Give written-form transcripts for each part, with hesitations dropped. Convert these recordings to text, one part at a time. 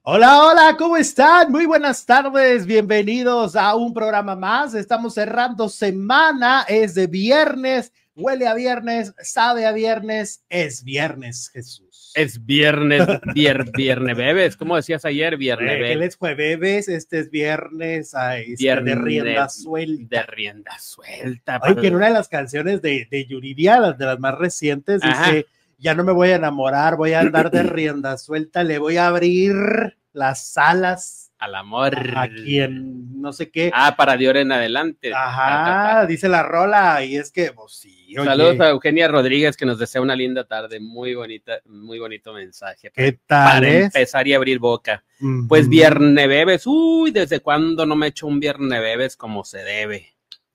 Hola, hola, ¿cómo están? Muy buenas tardes, bienvenidos a un programa más. Estamos cerrando semana, es de viernes, huele a viernes, sabe a viernes, es viernes, Jesús. Es viernes, viernes bebes, ¿cómo decías ayer? Viernes bebes. Él es jueves, este es viernes, de rienda suelta. De rienda suelta. Oye, que en una de las canciones de Yuridia, de las más recientes, dice, ya no me voy a enamorar, voy a andar de rienda suelta, le voy a abrir las alas al amor. A quien, no sé qué. Para de ahora en adelante. Ajá, dice la rola, y es que, pues sí. Oye. Saludos a Eugenia Rodríguez, que nos desea una linda tarde, muy bonita, muy bonito mensaje. ¿Qué tal? Para empezar y abrir boca. Pues viernes bebes, ¿desde cuándo no me echo un viernes bebes como se debe?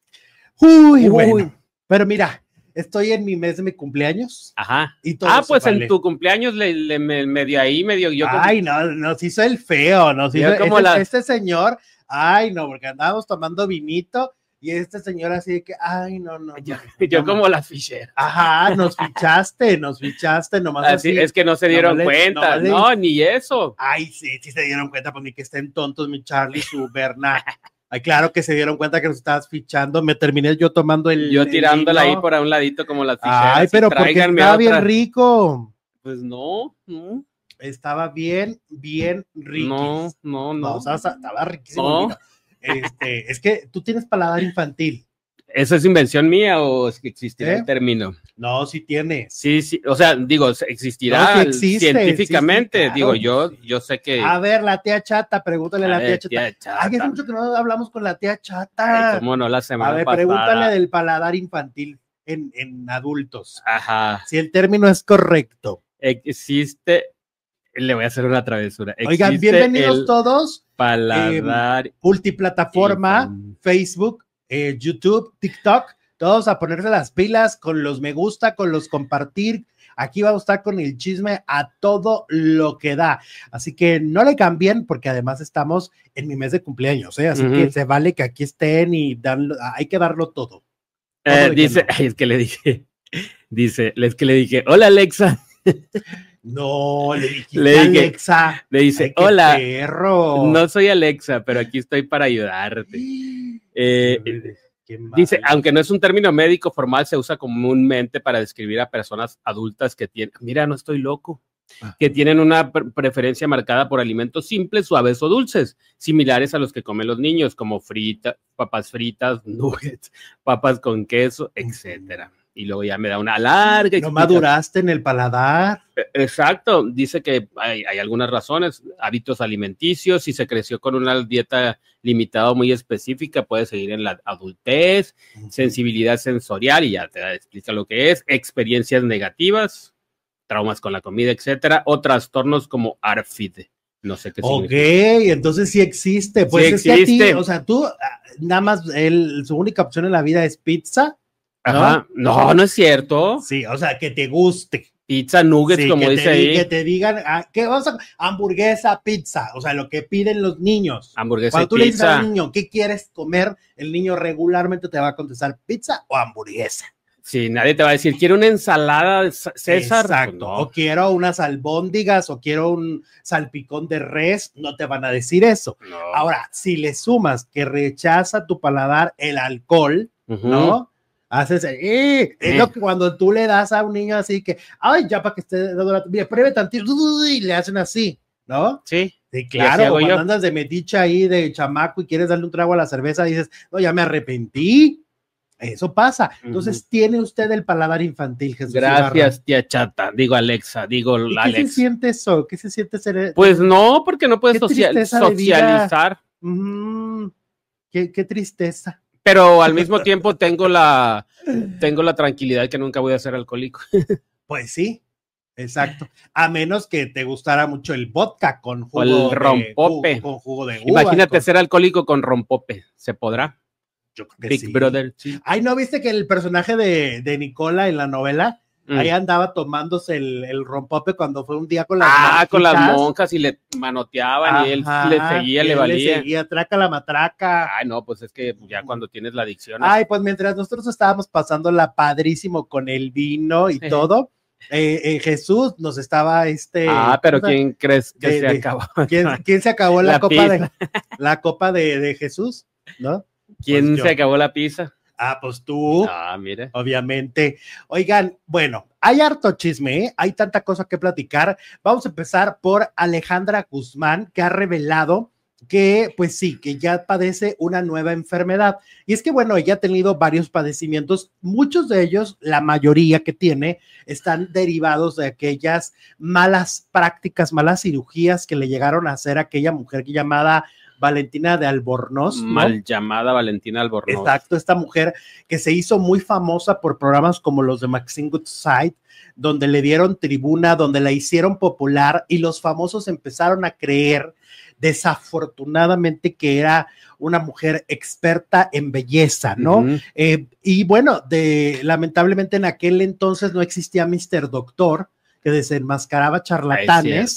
Bueno, pero mira, estoy en mi mes de mi cumpleaños. Ajá. Y todo pues vale. En tu cumpleaños medio yo. Ay, no, nos hizo el feo, nos hizo como este señor. Ay, no, porque andábamos tomando vinito y este señor así de que, ay, no. Yo como las ficheras. Ajá, nos fichaste nomás así. Es que no se dieron cuenta, no, ni eso. Ay, sí se dieron cuenta, pues ni que estén tontos, mi Charlie, su Berna. Ay, claro que se dieron cuenta que nos estabas fichando. Me terminé yo tomando Yo tirándola ahí por un ladito como las ficheras. Ay, pero porque estaba bien rico. Pues no. Estaba bien rico. No. Estaba riquísimo. No. Es que tú tienes paladar infantil. ¿Eso es invención mía o es que existirá el término? No, sí tienes. Sí, o sea, digo, existirá científicamente, existe, claro, digo, yo sé que... A ver, la tía Chata, pregúntale a la tía Chata. Ay, hace mucho que no hablamos con la tía Chata. Ay, cómo no, la semana pasada. A ver, pregúntale del paladar infantil en adultos. Ajá. Si el término es correcto. Existe... Le voy a hacer una travesura. Oigan, bienvenidos todos. Paladar. Multiplataforma, Facebook, YouTube, TikTok, todos a ponerse las pilas con los me gusta, con los compartir. Aquí vamos a estar con el chisme a todo lo que da. Así que no le cambien porque además estamos en mi mes de cumpleaños, ¿eh? Así que se vale que aquí estén y hay que darlo todo. Dice, no. Es que le dije, hola Alexa. No, le dije Alexa. Le dice, ay, hola, perro. No soy Alexa, pero aquí estoy para ayudarte. Dice, aunque no es un término médico formal, se usa comúnmente para describir a personas adultas que tienen, mira, no estoy loco, que tienen una preferencia marcada por alimentos simples, suaves o dulces, similares a los que comen los niños, como papas fritas, nuggets, papas con queso, etcétera. Y luego ya me da una larga explicación. No maduraste en el paladar. Exacto, dice que hay algunas razones, hábitos alimenticios, si se creció con una dieta limitada o muy específica, puede seguir en la adultez, sensibilidad sensorial, y ya te explica lo que es, experiencias negativas, traumas con la comida, etcétera, o trastornos como ARFID. No sé qué significa. Ok, entonces sí existe. Pues sí existe. Que a ti, o sea, tú, nada más, su única opción en la vida es pizza. Ajá, no es cierto. Sí, o sea, que te guste. Pizza, nuggets, sí, como dice ahí. Que te digan, ¿qué vas a? Hamburguesa, pizza, o sea, lo que piden los niños. Hamburguesa, cuando tú pizza. Le dices al niño, ¿qué quieres comer? El niño regularmente te va a contestar pizza o hamburguesa. Sí, nadie te va a decir, quiero una ensalada de César. Exacto, no. O quiero unas albóndigas, o quiero un salpicón de res, no te van a decir eso. No. Ahora, si le sumas que rechaza tu paladar el alcohol, ¿no? Haces, es lo que cuando tú le das a un niño así que, ay, ya para que esté dando la, mira, pruebe tantito, y le hacen así, ¿no? Sí. Sí, claro, cuando andas de metiche ahí de chamaco y quieres darle un trago a la cerveza, dices, no, ya me arrepentí. Eso pasa. Entonces, tiene usted el paladar infantil, Jesús. Gracias, tía Chata. Digo Alexa, digo Alexa. ¿Qué se siente eso? ¿Qué se siente ser? Pues no, porque no puedes socializar. Qué tristeza. Pero al mismo tiempo tengo la tranquilidad que nunca voy a ser alcohólico. Pues sí, exacto. A menos que te gustara mucho el vodka con jugo o el rompope. Con jugo de uva. Imagínate ser alcohólico con rompope. ¿Se podrá? Yo creo que Big sí. Brother. Sí. Ay, ¿no viste que el personaje de Nicola en la novela ahí andaba tomándose el rompope cuando fue un día con las monjas? Con las monjas y le manoteaban. Y él le seguía, le valía. Le seguía, traca la matraca. Ay, no, pues es que ya cuando tienes la adicción. Ay, pues mientras nosotros estábamos pasándola padrísimo con el vino y todo, Jesús nos estaba pero ¿quién crees que se acabó? ¿Quién se acabó la copa de Jesús? ¿No? ¿Quién se acabó la pizza? Pues tú. Mire. Obviamente. Oigan, bueno, hay harto chisme, ¿eh? Hay tanta cosa que platicar. Vamos a empezar por Alejandra Guzmán, que ha revelado que, pues sí, que ya padece una nueva enfermedad. Y es que, bueno, ella ha tenido varios padecimientos, muchos de ellos, la mayoría que tiene, están derivados de aquellas malas prácticas, malas cirugías que le llegaron a hacer a aquella mujer llamada Valentina de Albornoz, ¿no? Mal llamada Valentina Albornoz. Exacto, esta mujer que se hizo muy famosa por programas como los de Maxine Goodside, donde le dieron tribuna, donde la hicieron popular y los famosos empezaron a creer desafortunadamente que era una mujer experta en belleza, ¿no? Y bueno, lamentablemente en aquel entonces no existía Mr. Doctor, que desenmascaraba charlatanes.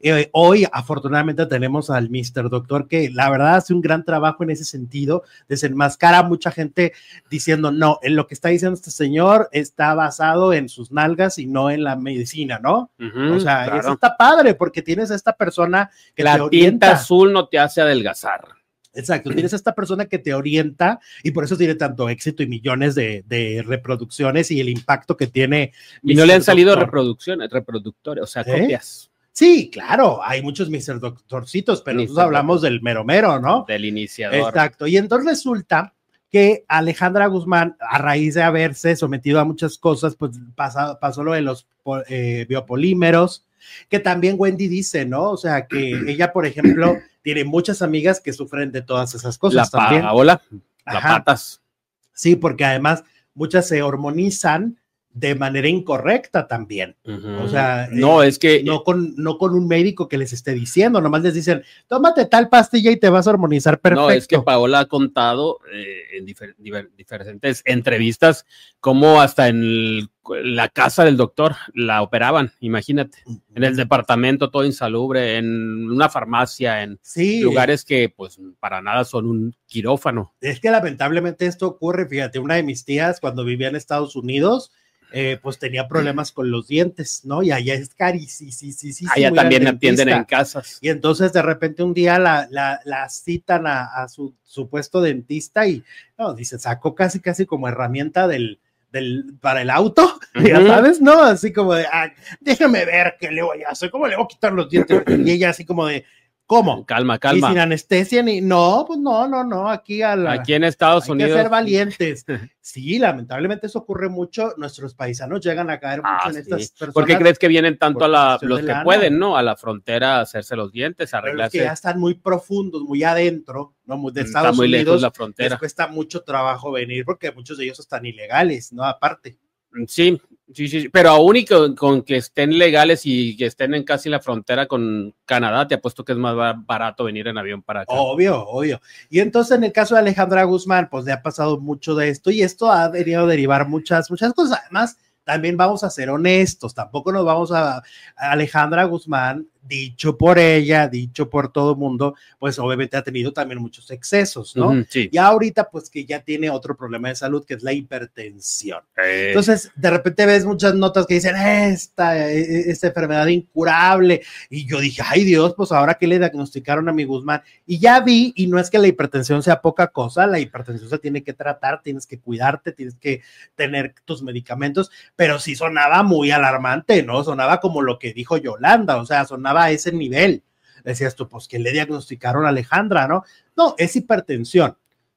Hoy afortunadamente tenemos al Mr. Doctor que la verdad hace un gran trabajo en ese sentido, desenmascara a mucha gente diciendo no, en lo que está diciendo este señor está basado en sus nalgas y no en la medicina, ¿no? O sea, claro. Eso está padre porque tienes a esta persona que la te orienta. Tinta azul no te hace adelgazar. Exacto, tienes a esta persona que te orienta y por eso tiene tanto éxito y millones de reproducciones y el impacto que tiene. Y no le han salido reproductores, o sea, copias. Sí, claro, hay muchos Mr. Doctorcitos, pero nosotros hablamos del mero mero, ¿no? Del iniciador. Exacto, y entonces resulta que Alejandra Guzmán, a raíz de haberse sometido a muchas cosas, pues pasó lo de los biopolímeros, que también Wendy dice, ¿no? O sea, que ella, por ejemplo, tiene muchas amigas que sufren de todas esas cosas también. Paola, la patas. Sí, porque además muchas se hormonizan de manera incorrecta también. O sea, no, es que no con un médico que les esté diciendo, nomás les dicen, tómate tal pastilla y te vas a hormonizar perfecto. No, es que Paola ha contado en diferentes entrevistas cómo hasta en la casa del doctor la operaban, imagínate, en el departamento todo insalubre, en una farmacia, en lugares que pues para nada son un quirófano. Es que lamentablemente esto ocurre, fíjate, una de mis tías cuando vivía en Estados Unidos, pues tenía problemas con los dientes, ¿no? Y allá es carísimo. Allá también atienden en casas. Y entonces de repente un día la citan a su supuesto dentista y, no, dice, sacó casi como herramienta para el auto, ya sabes, ¿no? Así como de, déjame ver qué le voy a hacer, cómo le voy a quitar los dientes. Y ella así como de, ¿cómo? Calma. Y sin anestesia ni, no, pues no, aquí en Estados Unidos. Hay que ser valientes. Sí, lamentablemente eso ocurre mucho, nuestros paisanos llegan a caer mucho en estas personas. ¿Por qué crees que vienen tanto los que pueden, ¿no? A la frontera a hacerse los dientes, a arreglarse? Pero que ya están muy profundos, muy adentro, ¿no? De Estados muy Unidos, lejos la frontera. Les cuesta mucho trabajo venir porque muchos de ellos están ilegales, ¿no? Aparte. Sí, pero aún y con que estén legales y que estén en casi la frontera con Canadá, te apuesto que es más barato venir en avión para acá. Obvio. Y entonces en el caso de Alejandra Guzmán, pues le ha pasado mucho de esto y esto ha venido a derivar muchas cosas. Además, también vamos a ser honestos, tampoco nos vamos a Alejandra Guzmán, dicho por ella, dicho por todo el mundo, pues obviamente ha tenido también muchos excesos, ¿no? Sí. Y ahorita pues que ya tiene otro problema de salud que es la hipertensión. Entonces de repente ves muchas notas que dicen esta enfermedad incurable y yo dije, ay Dios, pues ahora que le diagnosticaron a mi Guzmán y ya vi, y no es que la hipertensión sea poca cosa, la hipertensión se tiene que tratar, tienes que cuidarte, tienes que tener tus medicamentos, pero sí sonaba muy alarmante, ¿no? Sonaba como lo que dijo Yolanda, o sea, sonaba a ese nivel. Decías tú, pues que le diagnosticaron a Alejandra, ¿no? No, es hipertensión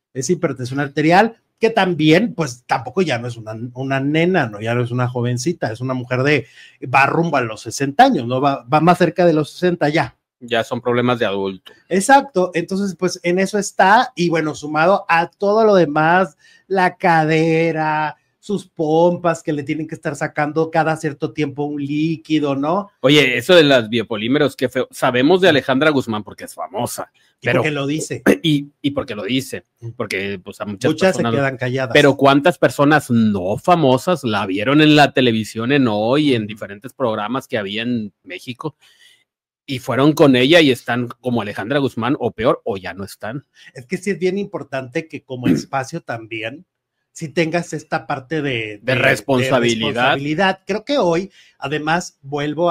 arterial, que también, pues tampoco ya no es una nena, ¿no? Ya no es una jovencita, es una mujer va rumbo a los 60 años, ¿no? Va más cerca de los 60 ya. Ya son problemas de adulto. Exacto, entonces pues en eso está, y bueno, sumado a todo lo demás, la cadera, sus pompas que le tienen que estar sacando cada cierto tiempo un líquido, ¿no? Oye, eso de las biopolímeros, qué feo. Sabemos de Alejandra Guzmán porque es famosa. Pero porque lo dice. Y porque lo dice. Porque pues a muchas personas se quedan calladas. Pero ¿cuántas personas no famosas la vieron en la televisión en Hoy, en diferentes programas que había en México? Y fueron con ella y están como Alejandra Guzmán o peor, o ya no están. Es que sí es bien importante que como espacio también, si tengas esta parte de responsabilidad. Creo que hoy, además, vuelvo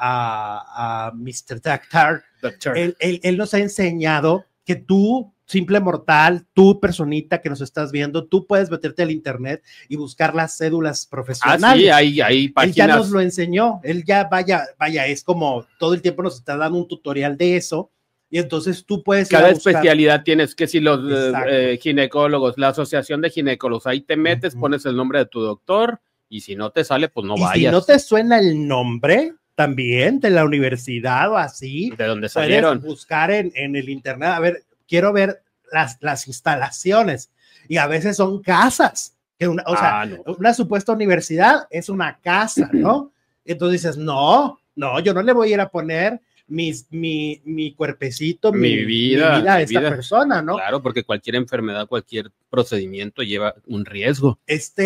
a Mr. Doctor. Él nos ha enseñado que tú, simple mortal, tú personita que nos estás viendo, tú puedes meterte al internet y buscar las cédulas profesionales. Ah, sí, hay páginas. Él ya nos lo enseñó, él ya vaya, es como todo el tiempo nos está dando un tutorial de eso, y entonces tú puedes cada especialidad tienes, que si los ginecólogos, la asociación de ginecólogos, ahí te metes, pones el nombre de tu doctor, y si no te sale, pues no vayas. Si no te suena el nombre también de la universidad o así, de donde salieron, puedes buscar en el internet, a ver, quiero ver las instalaciones, y a veces son casas, que una supuesta universidad es una casa, ¿no? Entonces dices, no, yo no le voy a ir a poner mi cuerpecito, mi vida a esta persona, ¿no? Claro, porque cualquier enfermedad, cualquier procedimiento lleva un riesgo.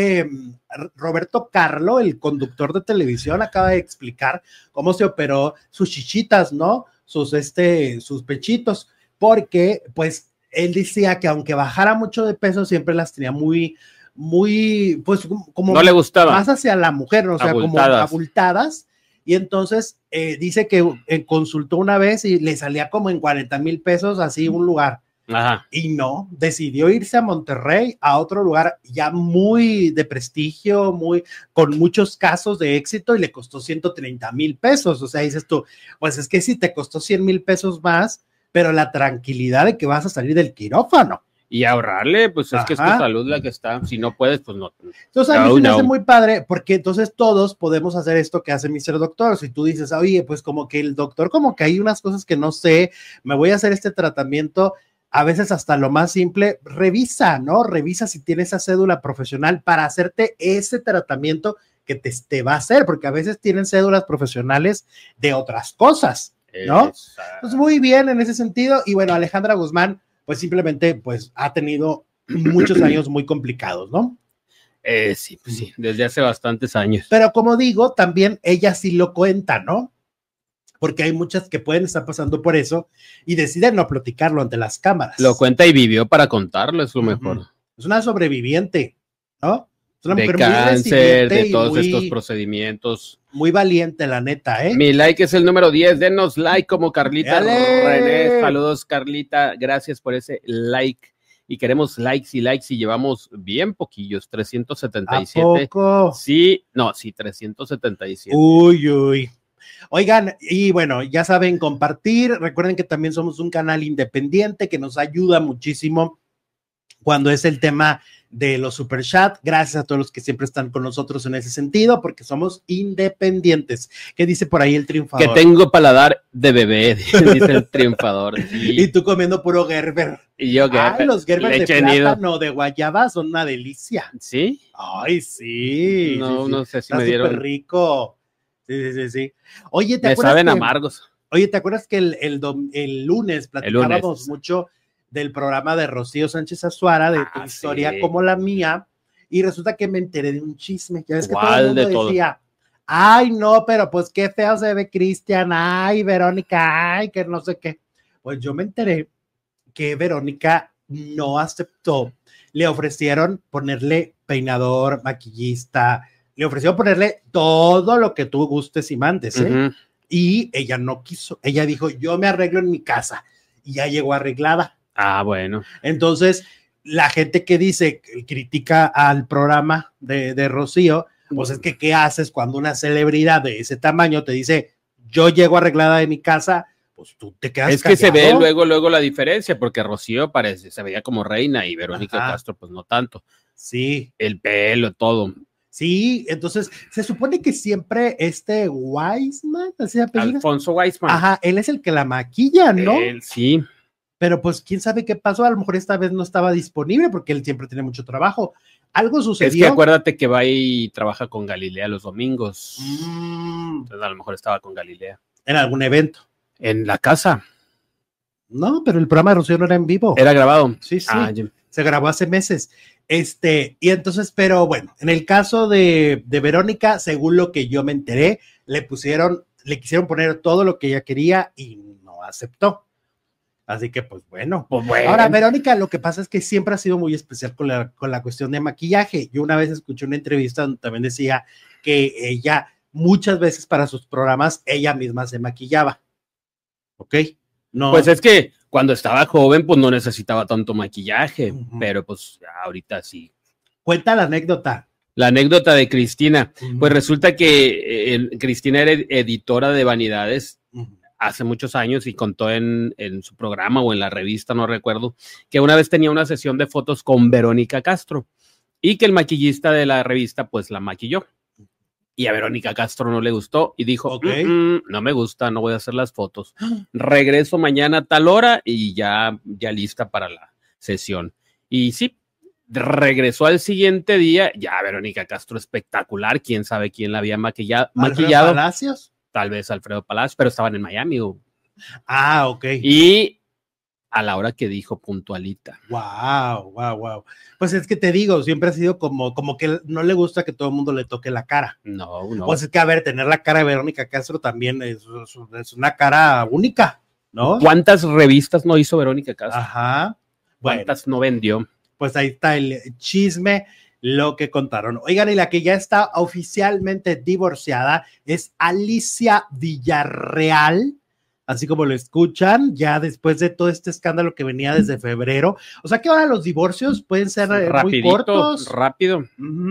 Roberto Carlo, el conductor de televisión, acaba de explicar cómo se operó sus chichitas, ¿no? Sus pechitos, porque pues él decía que aunque bajara mucho de peso, siempre las tenía muy, pues como no le gustaba, más hacia la mujer, ¿no? O sea, como abultadas. Y entonces dice que consultó una vez y le salía como en 40,000 pesos así un lugar. Ajá. Y no, decidió irse a Monterrey, a otro lugar ya muy de prestigio, con muchos casos de éxito, y le costó 130,000 pesos. O sea, dices tú, pues es que sí te costó 100,000 pesos más, pero la tranquilidad de que vas a salir del quirófano. Y ahorrarle, pues es que es tu salud la que está, si no puedes, pues no. Entonces a mí se me hace muy padre, porque entonces todos podemos hacer esto que hace Mr. Doctor. Si tú dices, oye, pues como que el doctor, como que hay unas cosas que no sé, me voy a hacer este tratamiento, a veces hasta lo más simple, revisa, ¿no? Revisa si tienes esa cédula profesional para hacerte ese tratamiento que te va a hacer, porque a veces tienen cédulas profesionales de otras cosas, ¿no? Pues muy bien en ese sentido. Y bueno, Alejandra Guzmán, pues simplemente pues ha tenido muchos años muy complicados, ¿no? Sí, pues sí, desde hace bastantes años. Pero como digo, también ella sí lo cuenta, ¿no? Porque hay muchas que pueden estar pasando por eso y deciden no platicarlo ante las cámaras. Lo cuenta y vivió para contarlo, es lo mejor. Es una sobreviviente, ¿no? Es una mujer cáncer, de todos estos procedimientos. Muy valiente, la neta, ¿eh? Mi like es el número 10, denos like como Carlita René. Saludos, Carlita, gracias por ese like. Y queremos likes y llevamos bien poquillos, 377. ¿A poco? Sí, 377. Uy. Oigan, y bueno, ya saben, compartir. Recuerden que también somos un canal independiente que nos ayuda muchísimo cuando es el tema de los super chat. Gracias a todos los que siempre están con nosotros en ese sentido, porque somos independientes. ¿Qué dice por ahí el triunfador? Que tengo paladar de bebé, dice el triunfador. Sí. Y tú comiendo puro Gerber. Y yo Gerber. Los Gerber de plátano, de guayaba, son una delicia. ¿Sí? Ay, sí. No sé si está me dieron. Súper rico. Sí. Oye, ¿te acuerdas? Saben amargos. Oye, ¿te acuerdas que el lunes platicábamos mucho del programa de Rocío Sánchez Azuara, de tu historia como la mía, y resulta que me enteré de un chisme? Ya ves que todo el mundo decía, ay, no, pero pues qué feo se ve Cristian, ay, Verónica, ay, que no sé qué. Pues yo me enteré que Verónica no aceptó. Le ofrecieron ponerle peinador, maquillista, le ofrecieron ponerle todo lo que tú gustes y mandes, ¿eh? Y ella no quiso. Ella dijo, yo me arreglo en mi casa. Y ya llegó arreglada. Ah, bueno. Entonces, la gente que dice, critica al programa de Rocío, pues es que, ¿qué haces cuando una celebridad de ese tamaño te dice, yo llego arreglada de mi casa? Pues tú te quedas callado. Que se ve luego la diferencia, porque Rocío se veía como reina y Verónica Castro, pues no tanto. Sí. El pelo, todo. Sí, entonces se supone que siempre Weisman, ¿así se apellida? Alfonso Weisman. Ajá, él es el que la maquilla, ¿no? Él sí. Pero pues quién sabe qué pasó, a lo mejor esta vez no estaba disponible porque él siempre tiene mucho trabajo. Algo sucedió. Es que acuérdate que va y trabaja con Galilea los domingos. Entonces a lo mejor estaba con Galilea. ¿En algún evento? En la casa. No, pero el programa de Rocío no era en vivo. Era grabado. Sí. Se grabó hace meses. Y entonces, pero bueno, en el caso de Verónica, según lo que yo me enteré, le quisieron poner todo lo que ella quería y no aceptó. Así que, pues bueno. Pues bueno. Ahora, Verónica, lo que pasa es que siempre ha sido muy especial con la cuestión de maquillaje. Yo una vez escuché una entrevista donde también decía que ella, muchas veces para sus programas, ella misma se maquillaba. ¿Ok? No. Pues es que cuando estaba joven, pues no necesitaba tanto maquillaje, pero pues ahorita sí. Cuenta la anécdota. La anécdota de Cristina. Pues resulta que Cristina era editora de Vanidades hace muchos años y contó en su programa o en la revista, no recuerdo, que una vez tenía una sesión de fotos con Verónica Castro y que el maquillista de la revista pues la maquilló. Y a Verónica Castro no le gustó y dijo, no me gusta, no voy a hacer las fotos. Regreso mañana a tal hora y ya lista para la sesión. Y sí, regresó al siguiente día, ya Verónica Castro espectacular, quién sabe quién la había maquillado. ¿Alfredo Palacios? Tal vez Alfredo Palacios, pero estaban en Miami. Ok. Y a la hora que dijo puntualita. Wow. Pues es que te digo, siempre ha sido como que no le gusta que todo el mundo le toque la cara. No. Pues es que, a ver, tener la cara de Verónica Castro también es una cara única, ¿no? ¿Cuántas revistas no hizo Verónica Castro? Ajá. ¿Cuántas no vendió? Pues ahí está el chisme, lo que contaron. Oigan, y la que ya está oficialmente divorciada es Alicia Villarreal. Así como lo escuchan, ya después de todo este escándalo que venía desde febrero. O sea que ahora los divorcios pueden ser muy cortos. Rápido.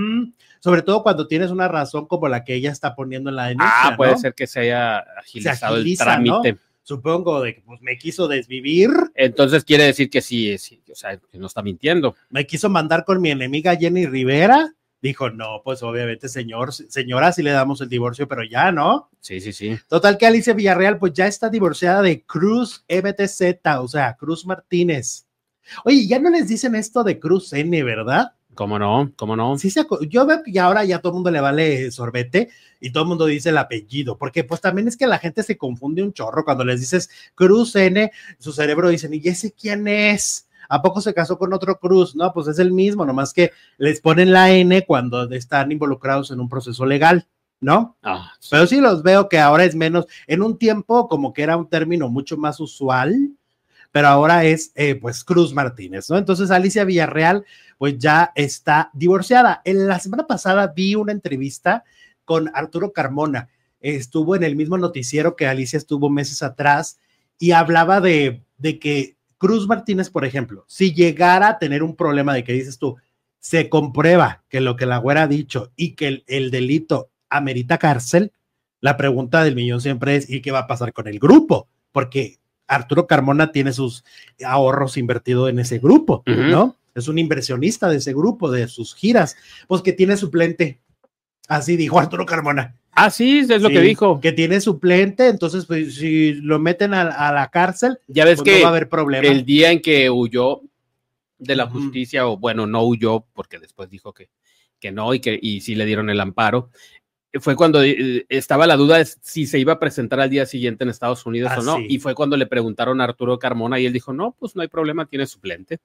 Sobre todo cuando tienes una razón como la que ella está poniendo en la denuncia. Puede ser que se haya agilizado el trámite. ¿no? Supongo de que pues, me quiso desvivir. Entonces quiere decir que sí, o sea, que no está mintiendo. Me quiso mandar con mi enemiga Jenny Rivera. Dijo, no, pues obviamente, señora, sí le damos el divorcio, pero ya, ¿no? Sí. Total que Alicia Villarreal, pues ya está divorciada de Cruz MTZ, o sea, Cruz Martínez. Oye, ya no les dicen esto de Cruz N, ¿verdad? ¿Cómo no? Sí, yo veo que ahora ya todo el mundo le vale sorbete y todo el mundo dice el apellido, porque pues también es que la gente se confunde un chorro cuando les dices Cruz N, su cerebro dicen, ¿y ese quién es? ¿A poco se casó con otro Cruz? No, pues es el mismo, nomás que les ponen la N cuando están involucrados en un proceso legal, ¿no? Sí. Pero sí los veo que ahora es menos, en un tiempo como que era un término mucho más usual, pero ahora es pues Cruz Martínez, ¿no? Entonces Alicia Villarreal pues ya está divorciada. La semana pasada vi una entrevista con Arturo Carmona, estuvo en el mismo noticiero que Alicia estuvo meses atrás y hablaba de que Cruz Martínez, por ejemplo, si llegara a tener un problema de que dices tú, se comprueba que lo que la güera ha dicho y que el delito amerita cárcel, la pregunta del millón siempre es, ¿y qué va a pasar con el grupo? Porque Arturo Carmona tiene sus ahorros invertidos en ese grupo, ¿no? Es un inversionista de ese grupo, de sus giras, pues que tiene suplente. Así dijo Arturo Carmona. Sí, es lo que dijo. Que tiene suplente, entonces pues si lo meten a la cárcel, ya ves pues que no va a haber problema. El día en que huyó de la justicia, o bueno, no huyó, porque después dijo que no, y sí le dieron el amparo, fue cuando estaba la duda de si se iba a presentar al día siguiente en Estados Unidos o no, sí. y fue cuando le preguntaron a Arturo Carmona y él dijo, no, pues no hay problema, tiene suplente.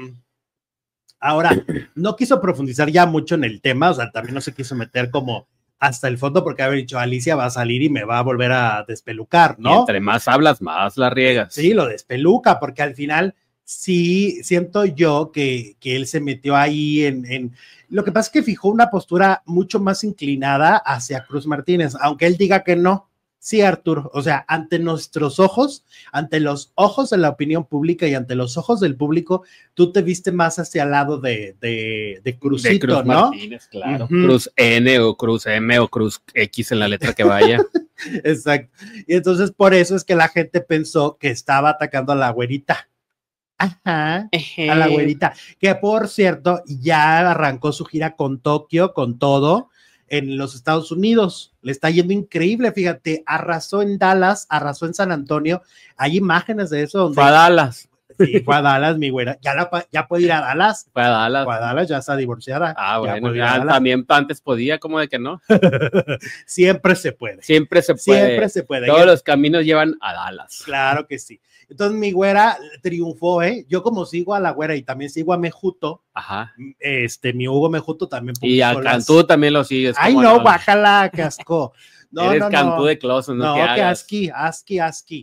Ahora, no quiso profundizar ya mucho en el tema, o sea, también no se quiso meter como hasta el fondo porque haber dicho, Alicia va a salir y me va a volver a despelucar, ¿no? Y entre más hablas, más la riegas. Sí, lo despeluca, porque al final sí siento yo que él se metió ahí en... Lo que pasa es que fijó una postura mucho más inclinada hacia Cruz Martínez, aunque él diga que no. Sí, Arturo, o sea, ante nuestros ojos, ante los ojos de la opinión pública y ante los ojos del público, tú te viste más hacia el lado de Cruzito, de Cruz, ¿no? Martínez, claro. Cruz N o Cruz M o Cruz X en la letra que vaya. Exacto. Y entonces por eso es que la gente pensó que estaba atacando a la güerita. Ajá, a la güerita, que por cierto ya arrancó su gira con Tokio, con todo, en los Estados Unidos, le está yendo increíble, fíjate, arrasó en Dallas, arrasó en San Antonio, hay imágenes de eso. Fue a Dallas. Sí, fue a Dallas, mi güera, ya puede ir a Dallas. Fue a Dallas. Fue a Dallas, ya está divorciada. Bueno, ya también antes podía, como de que no. Siempre se puede. Siempre se puede. Siempre se puede. Todos los caminos llevan a Dallas. Claro que sí. Entonces mi güera triunfó, Yo como sigo a la güera y también sigo a Mejuto. Ajá. Mi Hugo Mejuto también. Y a Cantú también lo sigues. Ay, no, bájala, casco. No, Eres Cantú de closet, no, que asqui.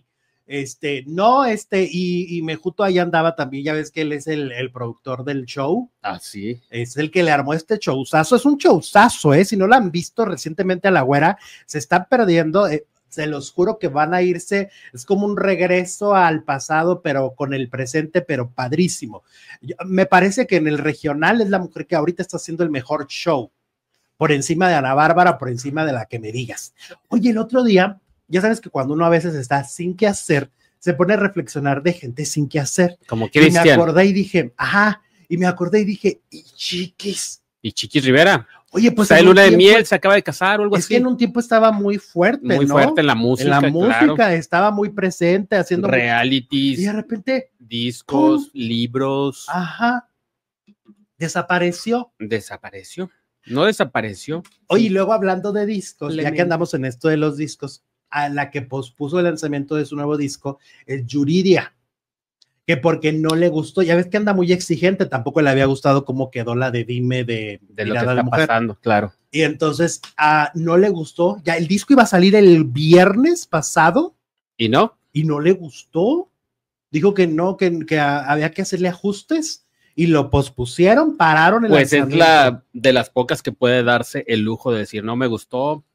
y Mejuto ahí andaba también, ya ves que él es el productor del show. Ah, sí. Es el que le armó este showzazo, es un showzazo, si no lo han visto recientemente a la güera, se están perdiendo, se los juro que van a irse, es como un regreso al pasado, pero con el presente, pero padrísimo. Me parece que en el regional es la mujer que ahorita está haciendo el mejor show, por encima de Ana Bárbara, por encima de la que me digas. Oye, el otro día, ya sabes que cuando uno a veces está sin qué hacer, se pone a reflexionar de gente sin qué hacer. Como Cristian. Y me acordé y dije, ¿y Chiquis? ¿Y Chiquis Rivera? Oye, pues está en luna de miel, se acaba de casar o algo así. Es que en un tiempo estaba muy fuerte, muy fuerte en la música. En la música, claro. Estaba muy presente, haciendo realities. Y de repente discos, libros. Ajá. Desapareció. No desapareció. Oye, y luego hablando de discos, ya que andamos en esto de los discos, a la que pospuso el lanzamiento de su nuevo disco es Yuridia, que porque no le gustó, ya ves que anda muy exigente, tampoco le había gustado cómo quedó la de Dime de lo que está pasando, claro. Y entonces no le gustó, ya el disco iba a salir el viernes pasado. ¿Y no? Y no le gustó, dijo que no, que había que hacerle ajustes y lo pospusieron, pararon el lanzamiento. Pues es de las pocas que puede darse el lujo de decir, no me gustó.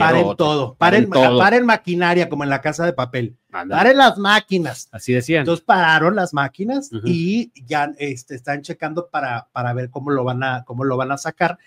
Paren maquinaria como en La Casa de Papel. Anda. Paren las máquinas. Así decían. Entonces pararon las máquinas y ya están checando para ver cómo lo van a sacar.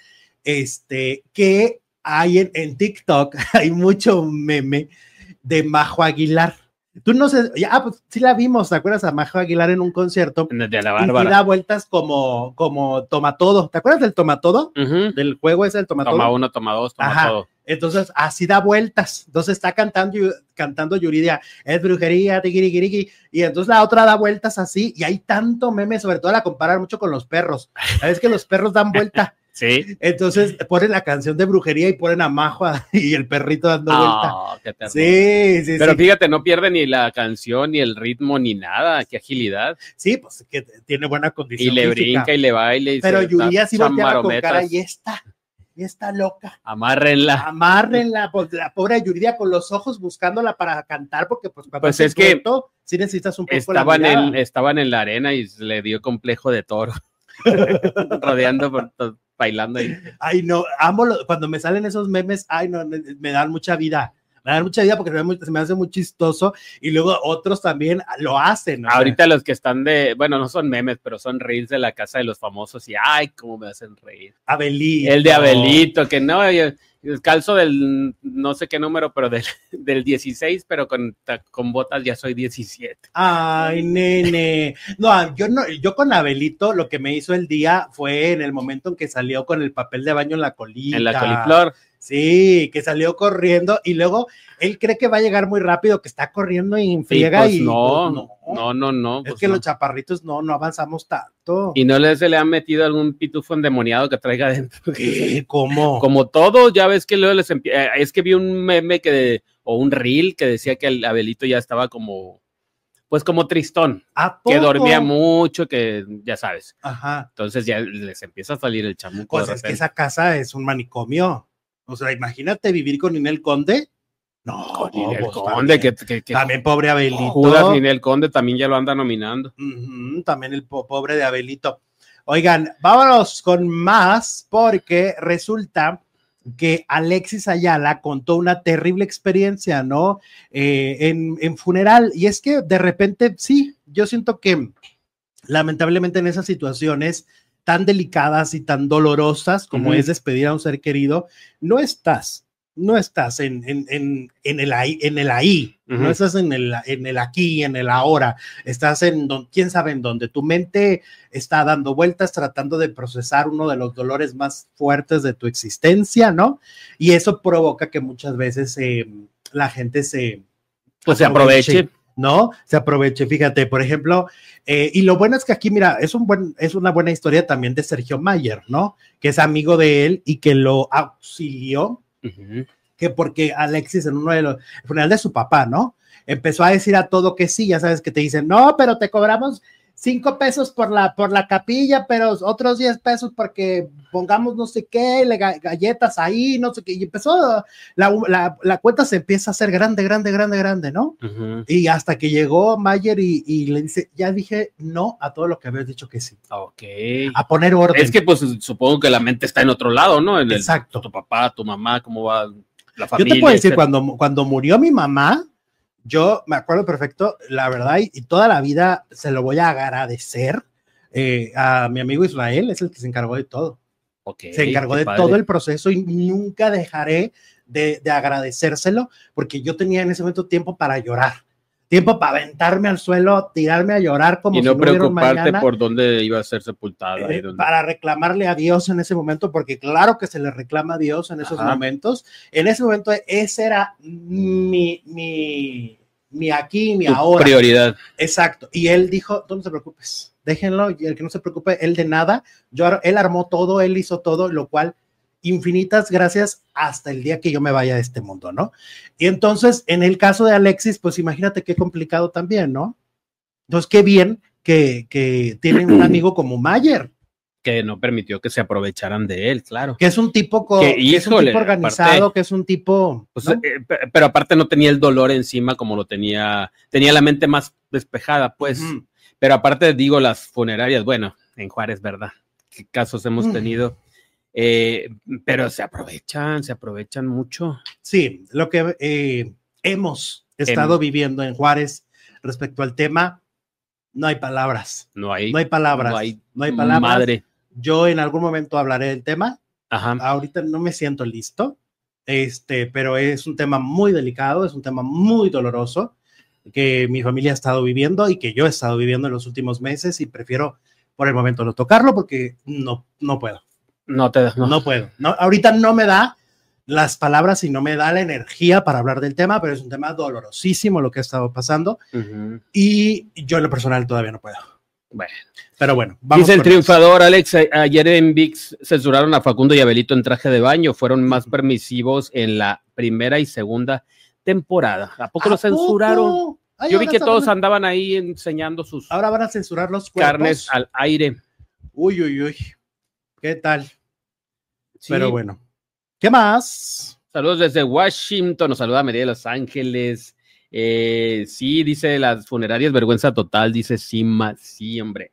Que hay en TikTok, hay mucho meme de Majo Aguilar. Tú no sé, pues sí la vimos, ¿te acuerdas a Majo Aguilar en un concierto? De Ana Bárbara. Y da vueltas como toma todo. ¿Te acuerdas del toma todo? Del juego ese, el toma todo. Toma uno, toma dos, toma todo. Entonces, así da vueltas. Entonces está cantando Yuridia, es brujería, tiquiriquiriqui, y entonces la otra da vueltas así, y hay tanto meme, sobre todo la comparan mucho con los perros. ¿Sabes que los perros dan vuelta? Sí. Entonces ponen la canción de brujería y ponen a Majo y el perrito dando vuelta. Qué terror. Sí. Pero fíjate, no pierde ni la canción, ni el ritmo, ni nada. Qué agilidad. Sí, pues que tiene buena condición. Y le física. Brinca y le baila. Y pero Yuridia sí volteaba con cara y está loca. Amárrenla. Pues, la pobre Yuridia con los ojos buscándola para cantar, porque pues cuando es que sí necesitas un poco estaban en la arena y le dio complejo de toro. Rodeando, bailando ahí. Ay, no, amo cuando me salen esos memes, ay, no, me dan mucha vida. Porque se me hace muy chistoso y luego otros también lo hacen. Ahorita los que están bueno, no son memes, pero son reels de La Casa de los Famosos y ay, cómo me hacen reír. Abelito. El de Abelito, que no, el calzo del no sé qué número, pero del 16, pero con botas ya soy 17. Ay, nene. No, yo con Abelito lo que me hizo el día fue en el momento en que salió con el papel de baño en la colita. En la coliflor. Sí, que salió corriendo y luego él cree que va a llegar muy rápido, que está corriendo y friega pues y no. Es que los chaparritos no avanzamos tanto. Y no se le han metido algún pitufo endemoniado que traiga adentro. ¿Cómo? Como todo, ya ves que luego es que vi un meme o un reel que decía que el Abelito ya estaba como tristón, que dormía mucho, que ya sabes. Ajá. Entonces ya les empieza a salir el chamuco. Pues es que esa casa es un manicomio. O sea, imagínate vivir con Ninel Conde. No, con Ninel Conde, que también pobre Abelito. Judas Ninel Conde también ya lo anda nominando. También el pobre de Abelito. Oigan, vámonos con más, porque resulta que Alexis Ayala contó una terrible experiencia, ¿no? En funeral. Y es que de repente, sí, yo siento que lamentablemente en esas situaciones tan delicadas y tan dolorosas como es despedir a un ser querido, no estás en el ahí, no estás en el aquí, en el ahora, estás quién sabe en dónde. Tu mente está dando vueltas tratando de procesar uno de los dolores más fuertes de tu existencia, ¿no? Y eso provoca que muchas veces la gente se aproveche. ¿No? Se aproveche, fíjate, por ejemplo, y lo bueno es que aquí, mira, es una buena historia también de Sergio Mayer, ¿no? Que es amigo de él y que lo auxilió, que porque Alexis en uno de los funerales de su papá, ¿no? Empezó a decir a todo que sí, ya sabes que te dicen, no, pero te cobramos 5 pesos por la capilla, pero otros 10 pesos porque pongamos no sé qué, galletas ahí, no sé qué, y empezó, la cuenta se empieza a hacer grande, ¿no? Y hasta que llegó Mayer y le dice, ya dije no a todo lo que habías dicho que sí. Ok. A poner orden. Es que pues supongo que la mente está en otro lado, ¿no? Exacto. Tu papá, tu mamá, cómo va la familia. Yo te puedo decir, cuando murió mi mamá, yo me acuerdo perfecto, la verdad, y toda la vida se lo voy a agradecer a mi amigo Israel, es el que se encargó de todo. Okay, se encargó de todo el proceso y nunca dejaré de agradecérselo, porque yo tenía en ese momento tiempo para llorar, tiempo para aventarme al suelo, tirarme a llorar como y no si no preocuparte mañana, por dónde iba a ser sepultada. Para reclamarle a Dios en ese momento, porque claro que se le reclama a Dios en esos momentos. En ese momento ese era mi aquí, mi ahora. Prioridad. Exacto. Y él dijo, no te preocupes, déjenlo, y el que no se preocupe, él de nada. Él armó todo, él hizo todo, lo cual infinitas gracias hasta el día que yo me vaya de este mundo, ¿no? Y entonces, en el caso de Alexis, pues imagínate qué complicado también, ¿no? Entonces, qué bien que tienen un amigo como Mayer. Que no permitió que se aprovecharan de él, claro. Que es un tipo, es un tipo organizado, aparte, que es un tipo... Pues, ¿no? Pero aparte no tenía el dolor encima como lo tenía la mente más despejada, pues. Pero aparte, digo, las funerarias, bueno, en Juárez, ¿verdad? ¿Qué casos hemos tenido? Pero se aprovechan mucho. Sí, lo que hemos estado viviendo en Juárez respecto al tema, no hay palabras. No hay palabras. No hay palabras. Madre. Yo en algún momento hablaré del tema. Ajá. Ahorita no me siento listo, pero es un tema muy delicado, es un tema muy doloroso que mi familia ha estado viviendo y que yo he estado viviendo en los últimos meses y prefiero por el momento no tocarlo porque no puedo. No puedo. No, ahorita no me da las palabras y no me da la energía para hablar del tema, pero es un tema dolorosísimo lo que ha estado pasando y yo en lo personal todavía no puedo. Bueno, pero bueno, vamos. Dice el triunfador, Alex, ayer en VIX censuraron a Facundo y Abelito en traje de baño, fueron más permisivos en la primera y segunda temporada. ¿A poco lo censuraron? Ay, yo vi que todos andaban ahí enseñando sus... Ahora van a censurar los cuerpos. Carnes al aire. Uy. ¿Qué tal? Sí. Pero bueno. ¿Qué más? Saludos desde Washington, nos saluda María de Los Ángeles. Sí, dice las funerarias, vergüenza total, dice Sima. Sí, hombre.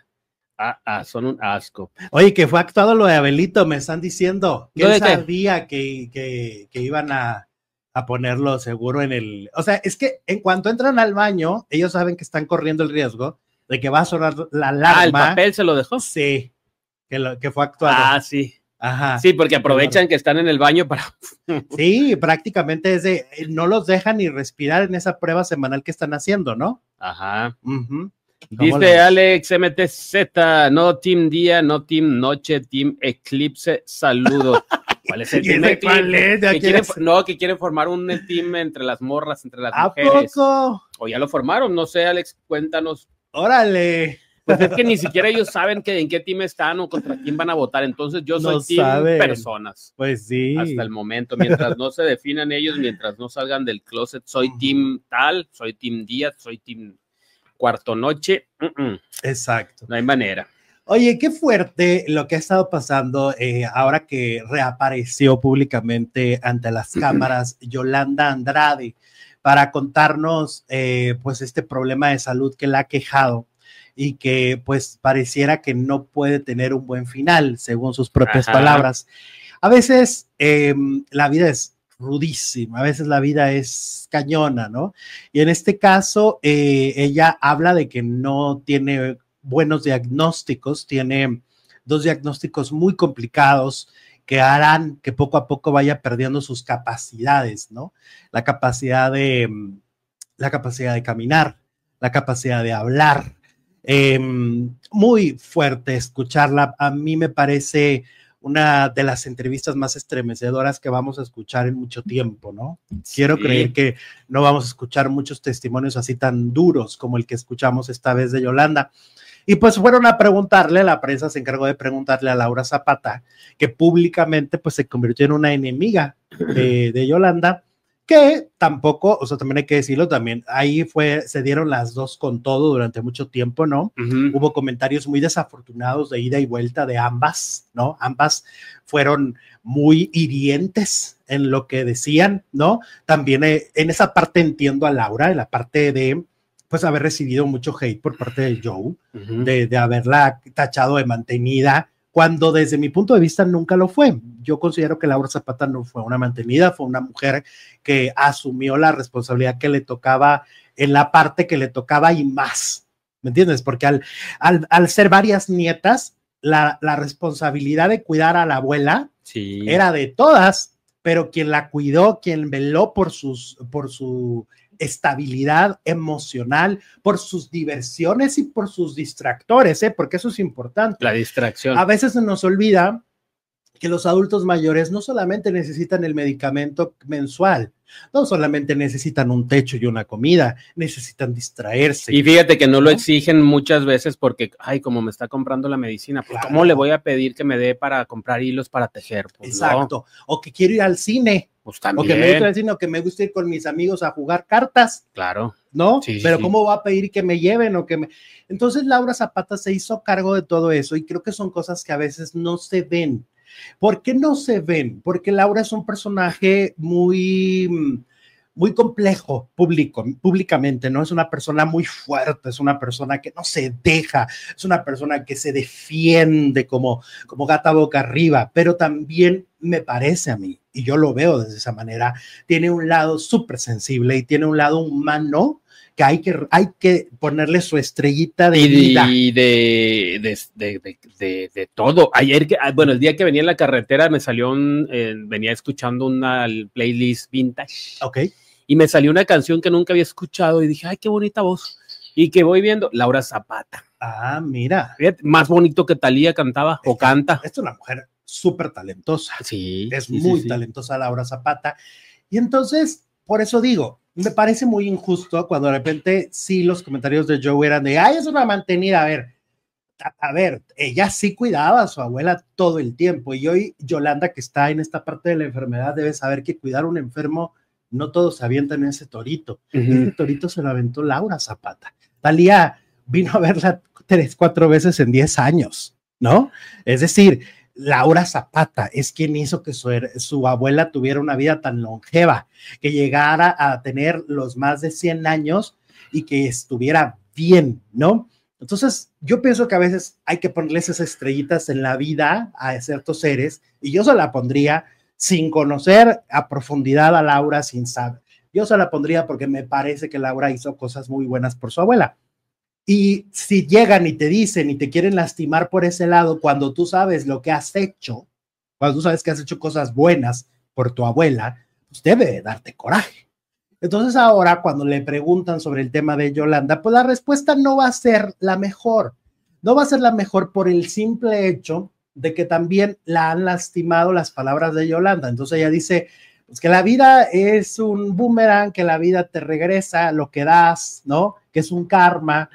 Son un asco. Oye, que fue actuado lo de Abelito, me están diciendo. Que él sabía que iban a ponerlo seguro en el... O sea, es que en cuanto entran al baño, ellos saben que están corriendo el riesgo de que va a sonar la alarma. ¿El papel se lo dejó? Sí, que fue actuado. Sí. Ajá. Sí, porque aprovechan que están en el baño para... Sí, prácticamente es de... No los dejan ni respirar en esa prueba semanal que están haciendo, ¿no? Ajá. Dice Alex MTZ, no Team Día, no Team Noche, Team Eclipse, saludos. ¿Cuál es el team Eclipse? Que quieren formar un team entre las morras, entre las mujeres. ¿A poco? O ya lo formaron, no sé, Alex, cuéntanos. ¡Órale! Pues es que ni siquiera ellos saben en qué team están o contra quién van a votar. Entonces yo soy team personas. Pues sí. Hasta el momento, mientras no se definan ellos, mientras no salgan del closet, soy team tal, soy team día, soy team cuarto noche. Exacto. No hay manera. Oye, qué fuerte lo que ha estado pasando ahora que reapareció públicamente ante las cámaras Yolanda Andrade para contarnos pues este problema de salud que la ha quejado y que pues pareciera que no puede tener un buen final, según sus propias palabras. A veces la vida es rudísima, a veces la vida es cañona, ¿no? Y en este caso, ella habla de que no tiene buenos diagnósticos, tiene 2 diagnósticos muy complicados que harán que poco a poco vaya perdiendo sus capacidades, ¿no? La capacidad de caminar, la capacidad de hablar. Muy fuerte escucharla. A mí me parece una de las entrevistas más estremecedoras que vamos a escuchar en mucho tiempo, ¿no? Sí. Quiero creer que no vamos a escuchar muchos testimonios así tan duros como el que escuchamos esta vez de Yolanda. Y pues fueron a preguntarle, la prensa se encargó de preguntarle a Laura Zapata, que públicamente pues se convirtió en una enemiga de Yolanda, que tampoco, o sea, también hay que decirlo, también ahí se dieron las dos con todo durante mucho tiempo, ¿no? Hubo comentarios muy desafortunados de ida y vuelta de ambas, ¿no? Ambas fueron muy hirientes en lo que decían, ¿no? También en esa parte entiendo a Laura, en la parte de, pues, haber recibido mucho hate por parte de Joe, de haberla tachado de mantenida, cuando desde mi punto de vista nunca lo fue. Yo considero que Laura Zapata no fue una mantenida, fue una mujer que asumió la responsabilidad que le tocaba en la parte que le tocaba y más, ¿me entiendes? Porque al ser varias nietas, la responsabilidad de cuidar a la abuela era de todas, pero quien la cuidó, quien veló por su estabilidad emocional, por sus diversiones y por sus distractores, porque eso es importante. La distracción. A veces se nos olvida que los adultos mayores no solamente necesitan el medicamento mensual, no solamente necesitan un techo y una comida, necesitan distraerse. Y fíjate que no lo exigen muchas veces porque, ay, como me está comprando la medicina, pues claro, ¿cómo le voy a pedir que me dé para comprar hilos para tejer? Pues exacto, no. O que quiero ir al cine. Pues también. O que me gusta ir al cine, o que me gusta ir con mis amigos a jugar cartas. Claro. ¿No? Sí, pero sí. ¿Cómo va a pedir que me lleven o que me...? Entonces Laura Zapata se hizo cargo de todo eso y creo que son cosas que a veces no se ven. ¿Por qué no se ven? Porque Laura es un personaje muy complejo públicamente, ¿no? Es una persona muy fuerte, es una persona que no se deja, es una persona que se defiende como gata boca arriba, pero también me parece a mí, y yo lo veo de esa manera, tiene un lado súper sensible y tiene un lado humano que hay que ponerle su estrellita de vida. Y de todo. Ayer, el día que venía en la carretera me salió venía escuchando una playlist vintage. Ok. Y me salió una canción que nunca había escuchado y dije, ay, qué bonita voz. Y que voy viendo, Laura Zapata. Ah, mira. Fíjate, más bonito que Thalía cantaba o canta. Es una mujer súper talentosa. Sí. Es muy talentosa Laura Zapata. Y entonces, por eso digo, me parece muy injusto cuando de repente sí los comentarios de Joe eran de, ay, es una mantenida. A ver, ella sí cuidaba a su abuela todo el tiempo. Y hoy Yolanda, que está en esta parte de la enfermedad, debe saber que cuidar a un enfermo, no todos se avientan en ese torito. Ese torito se lo aventó Laura Zapata. Thalía vino a verla 3-4 veces en 10 años, ¿no? Es decir, Laura Zapata es quien hizo que su abuela tuviera una vida tan longeva, que llegara a tener los más de 100 años y que estuviera bien, ¿no? Entonces, yo pienso que a veces hay que ponerles esas estrellitas en la vida a ciertos seres, y yo se la pondría sin conocer a profundidad a Laura, sin saber. Yo se la pondría porque me parece que Laura hizo cosas muy buenas por su abuela. Y si llegan y te dicen y te quieren lastimar por ese lado, cuando tú sabes lo que has hecho, cuando tú sabes que has hecho cosas buenas por tu abuela, pues debe darte coraje. Entonces ahora cuando le preguntan sobre el tema de Yolanda, pues la respuesta no va a ser la mejor. No va a ser la mejor por el simple hecho de que también la han lastimado las palabras de Yolanda. Entonces ella dice, pues que la vida es un boomerang, que la vida te regresa lo que das, ¿no? Que es un karma.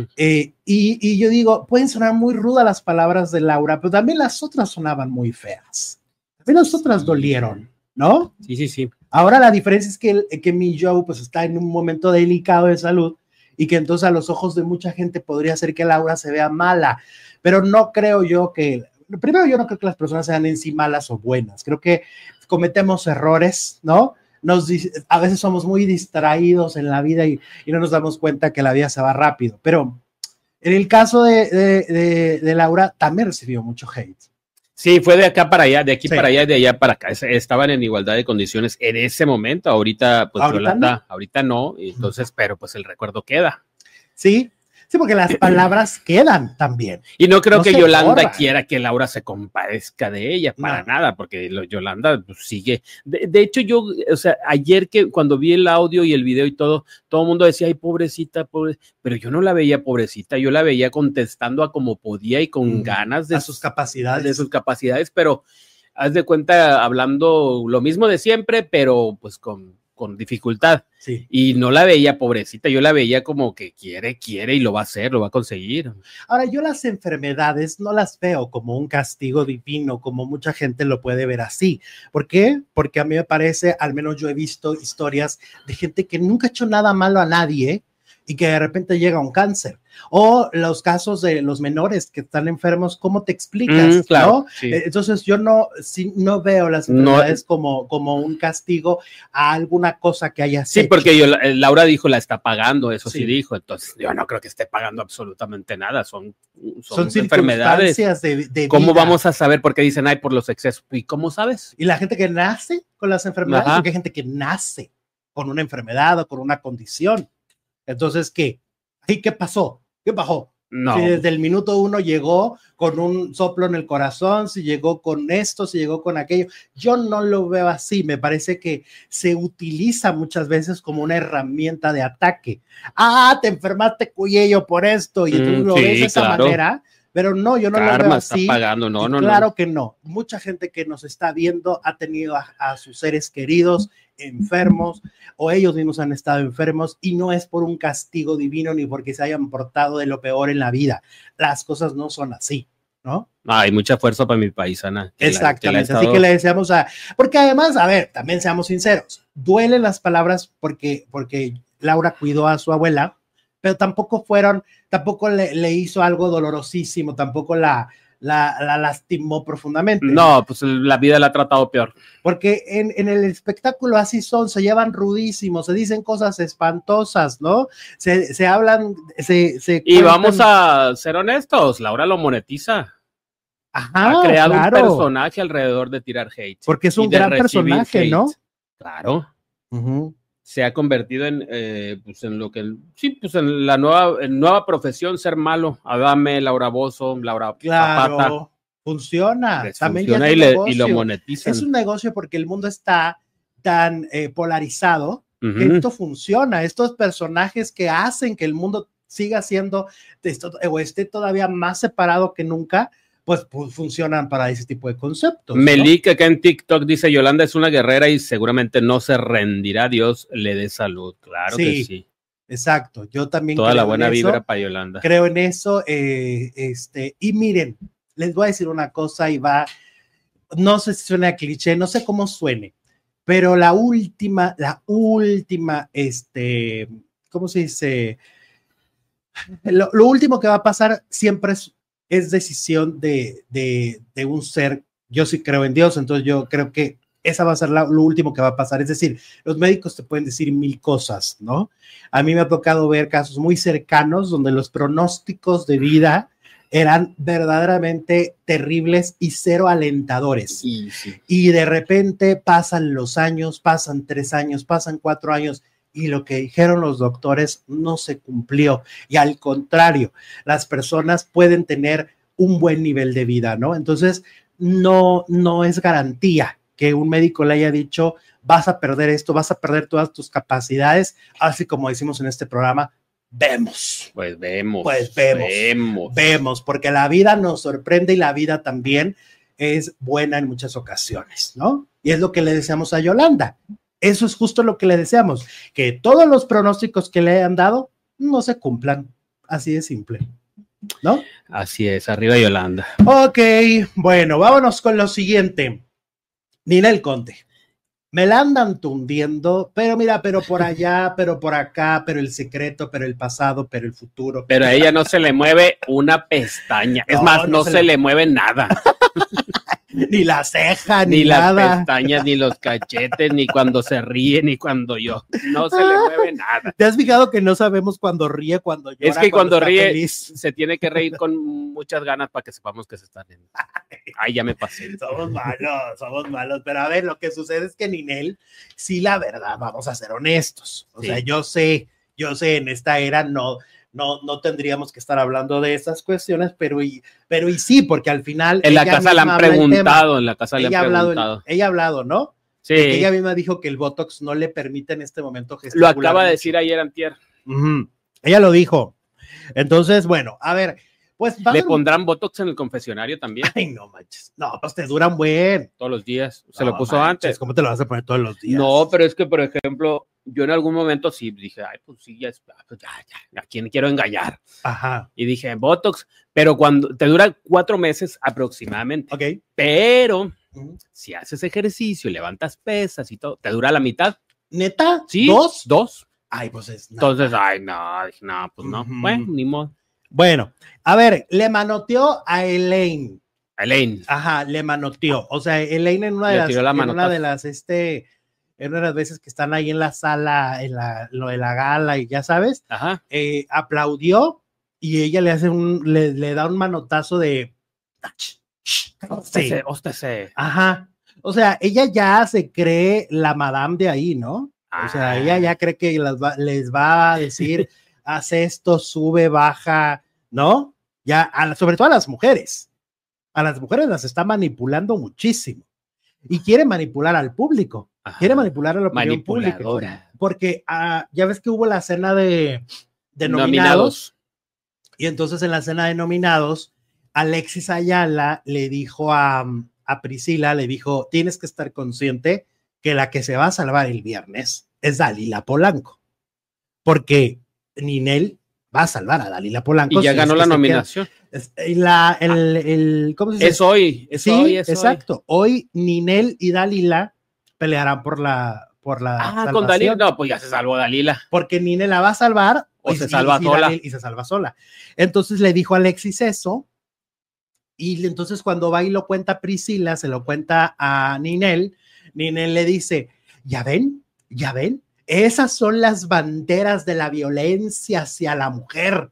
Y yo digo, pueden sonar muy rudas las palabras de Laura, pero también las otras sonaban muy feas. También las otras dolieron, ¿no? Sí. Ahora la diferencia es que mi Joe pues está en un momento delicado de salud y que entonces a los ojos de mucha gente podría ser que Laura se vea mala, pero no creo yo que... Primero, yo no creo que las personas sean en sí malas o buenas. Creo que cometemos errores, ¿no? A veces somos muy distraídos en la vida y no nos damos cuenta que la vida se va rápido. Pero en el caso de Laura, también recibió mucho hate. Sí, fue de acá para allá, de aquí para allá, de allá para acá. Estaban en igualdad de condiciones en ese momento. Ahorita, pues Yolanda, ahorita no. Entonces, pero pues el recuerdo queda. Sí. Sí, porque las palabras quedan también. Y no creo que Yolanda quiera que Laura se compadezca de ella, para nada, porque Yolanda pues, sigue. De hecho, yo, o sea, ayer cuando vi el audio y el video y todo el mundo decía, ay, pobrecita, pero yo no la veía pobrecita, yo la veía contestando a como podía y con ganas de sus capacidades. De sus capacidades, pero haz de cuenta, hablando lo mismo de siempre, pero pues con con dificultad. Sí. Y no la veía pobrecita, yo la veía como que quiere y lo va a hacer, lo va a conseguir. Ahora, yo las enfermedades no las veo como un castigo divino, como mucha gente lo puede ver así. ¿Por qué? Porque a mí me parece, al menos yo he visto historias de gente que nunca ha hecho nada malo a nadie y que de repente llega un cáncer. O los casos de los menores que están enfermos, ¿cómo te explicas? Claro, ¿no? sí. Entonces yo no veo las enfermedades como un castigo a alguna cosa que haya Sí, hecho. porque Laura dijo la está pagando, eso sí. Sí dijo, entonces yo no creo que esté pagando absolutamente nada, son enfermedades de ¿Cómo vida. vamos a saber? Porque dicen, ay, por los excesos, ¿y cómo sabes? Y la gente que nace con las enfermedades, Ajá. porque hay gente que nace con una enfermedad o con una condición. Entonces, ¿qué? ¿Y qué pasó? ¿Qué bajó? No. Si desde el minuto 1 llegó con un soplo en el corazón, si llegó con esto, si llegó con aquello. Yo no lo veo así. Me parece que se utiliza muchas veces como una herramienta de ataque. Ah, te enfermaste, cuello, por esto. Y entonces lo ves de esa manera. Pero no, yo no lo veo así. Está pagando, no. Claro que no. Mucha gente que nos está viendo ha tenido a sus seres queridos enfermos o ellos mismos han estado enfermos y no es por un castigo divino ni porque se hayan portado de lo peor en la vida. Las cosas no son así, ¿no? Hay mucha fuerza para mi paisana. Exactamente, así que le deseamos porque además, a ver, también seamos sinceros, duelen las palabras porque Laura cuidó a su abuela, pero tampoco le hizo algo dolorosísimo, tampoco la lastimó profundamente. No, pues la vida la ha tratado peor. Porque en el espectáculo así se llevan rudísimos, se dicen cosas espantosas, ¿no? Se hablan, y vamos a ser honestos, Laura lo monetiza. Ajá, ha creado un personaje alrededor de tirar hate. Porque es un gran personaje, hate, ¿no? Claro. Se ha convertido en lo que pues en la nueva profesión, ser malo. Adame, Laura Bozzo, Laura Zapata. Funciona. También funciona y lo monetizan. Es un negocio porque el mundo está tan polarizado que esto funciona. Estos personajes que hacen que el mundo siga siendo o esté todavía más separado que nunca, pues funcionan para ese tipo de conceptos. Melik, ¿no? Acá en TikTok dice, Yolanda es una guerrera y seguramente no se rendirá, Dios le dé salud. Claro que sí. Exacto, yo también toda la buena vibra para Yolanda. Creo en eso, y miren, les voy a decir una cosa y no sé si suena a cliché, no sé cómo suene, pero la última, ¿cómo se dice? Lo último que va a pasar siempre es decisión de un ser. Yo sí creo en Dios, entonces yo creo que esa va a ser lo último que va a pasar. Es decir, los médicos te pueden decir 1000 cosas, ¿no? A mí me ha tocado ver casos muy cercanos donde los pronósticos de vida eran verdaderamente terribles y cero alentadores. Sí. Y de repente pasan los años, pasan 3 años, pasan 4 años, y lo que dijeron los doctores no se cumplió. Y al contrario, las personas pueden tener un buen nivel de vida, ¿no? Entonces, no es garantía que un médico le haya dicho, vas a perder esto, vas a perder todas tus capacidades, así como decimos en este programa, vemos. Pues vemos, porque la vida nos sorprende y la vida también es buena en muchas ocasiones, ¿no? Y es lo que le deseamos a Yolanda. Eso es justo lo que le deseamos, que todos los pronósticos que le hayan dado no se cumplan, así de simple, ¿no? Así es, arriba Yolanda. Ok, bueno, vámonos con lo siguiente. Ninel Conde, me la andan tundiendo, pero mira, pero por allá, pero por acá, pero el secreto, pero el pasado, pero el futuro. Pero a ella no se le mueve una pestaña, es más, no se le mueve nada. Ni la ceja, ni nada. Las pestañas, ni los cachetes, ni cuando se ríe, ni cuando yo. No se le mueve nada. ¿Te has fijado que no sabemos cuando ríe, cuando llora? Es que cuando ríe feliz? Se tiene que reír con muchas ganas para que sepamos que se está riendo. Ay, ya me pasé. Somos malos. Pero a ver, lo que sucede es que Ninel, sí, la verdad, vamos a ser honestos. O sea, yo sé, en esta era no tendríamos que estar hablando de esas cuestiones, pero sí, porque al final en la casa le han preguntado, ella ha hablado, ¿no? Sí. Ella misma dijo que el Botox no le permite en este momento gesticular. Lo acaba de decir ayer antier. Ella lo dijo. Entonces, bueno, a ver, Pues ¿Le pondrán Botox en el confesionario también? Ay, no manches. No, pues te duran buen. Todos los días. Se No, lo puso manches, antes. ¿cómo te lo vas a poner todos los días? No, pero es que, por ejemplo, yo en algún momento sí dije, ay, pues sí, pues ya, ¿a quién quiero engañar? Ajá. Y dije, Botox, pero cuando te dura 4 meses aproximadamente. Ok. Pero si haces ejercicio, levantas pesas y todo, te dura la mitad. ¿Neta? ¿Sí? ¿Dos? Ay, pues es nada. Entonces, ay, no, dije, no, pues no. Bueno, ni modo. Bueno, a ver, le manoteó a Elaine. Ajá, le manoteó. O sea, Elaine en una de las veces que están ahí en la sala, lo de la gala y ya sabes, ajá. Aplaudió y ella le hace le da un manotazo de Hóstese. Ajá. O sea, ella ya se cree la madame de ahí, ¿no? O sea, ella ya cree que les va a decir, haz esto, sube, baja, ¿no? Ya, sobre todo a las mujeres. A las mujeres las está manipulando muchísimo. Y quiere manipular al público. Ajá. Quiere manipular a la opinión pública. Porque ya ves que hubo la cena de nominados. Y entonces en la cena de nominados, Alexis Ayala le dijo a Priscila, le dijo, tienes que estar consciente que la que se va a salvar el viernes es Dalila Polanco. Porque Ninel va a salvar a Dalila Polanco. Y ya ganó la nominación. ¿Cómo se dice? Es hoy. Exacto. Hoy Ninel y Dalila pelearán por la salvación. Con Dalila. No, pues ya se salvó Dalila. Porque Ninel la va a salvar o se salva sola. Y se salva sola. Entonces le dijo a Alexis eso. Y entonces cuando va y lo cuenta Priscila, se lo cuenta a Ninel. Ninel le dice, ¿ya ven? Esas son las banderas de la violencia hacia la mujer.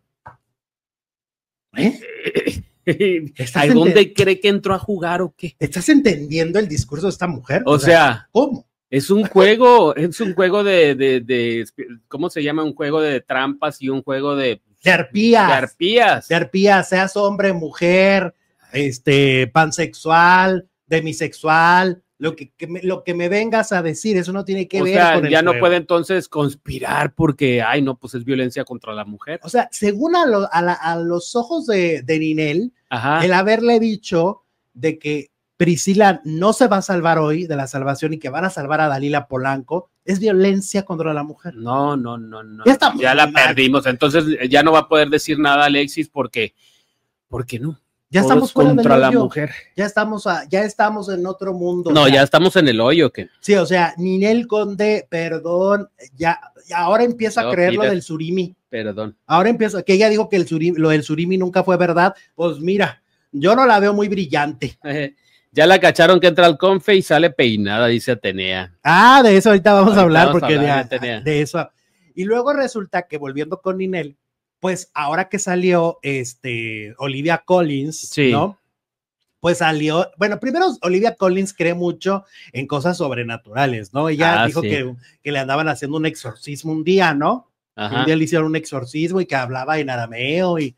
¿A dónde cree que entró a jugar o qué? ¿Estás entendiendo el discurso de esta mujer? O sea, ¿cómo? Es un juego de ¿cómo se llama? Un juego de trampas y un juego de arpías. De arpías, seas hombre, mujer, pansexual, demisexual, lo que me vengas a decir, eso no tiene que ver con el ya juego. No puede entonces conspirar porque, pues es violencia contra la mujer. O sea, según a los ojos de Ninel, ajá, el haberle dicho de que Priscila no se va a salvar hoy de la salvación y que van a salvar a Dalila Polanco, es violencia contra la mujer. No. Ya la perdimos, entonces ya no va a poder decir nada Alexis porque no. Ya estamos fuera contra del hoyo. La mujer. Ya estamos en otro mundo. No, ya estamos en el hoyo. ¿Qué? Sí, o sea, Ninel Conde, perdón, ya ahora empiezo a creer lo del surimi. Perdón. Ahora empiezo, que ella dijo que lo del surimi nunca fue verdad. Pues mira, yo no la veo muy brillante. Ya la cacharon que entra al confe y sale peinada, dice Atenea. De eso ahorita vamos a hablar, porque de eso. Y luego resulta que volviendo con Ninel, pues ahora que salió Olivia Collins, sí, ¿no? Pues salió, bueno, primero Olivia Collins cree mucho en cosas sobrenaturales, ¿no? Ella dijo sí, que le andaban haciendo un exorcismo un día, ¿no? Ajá. Un día le hicieron un exorcismo y que hablaba en arameo y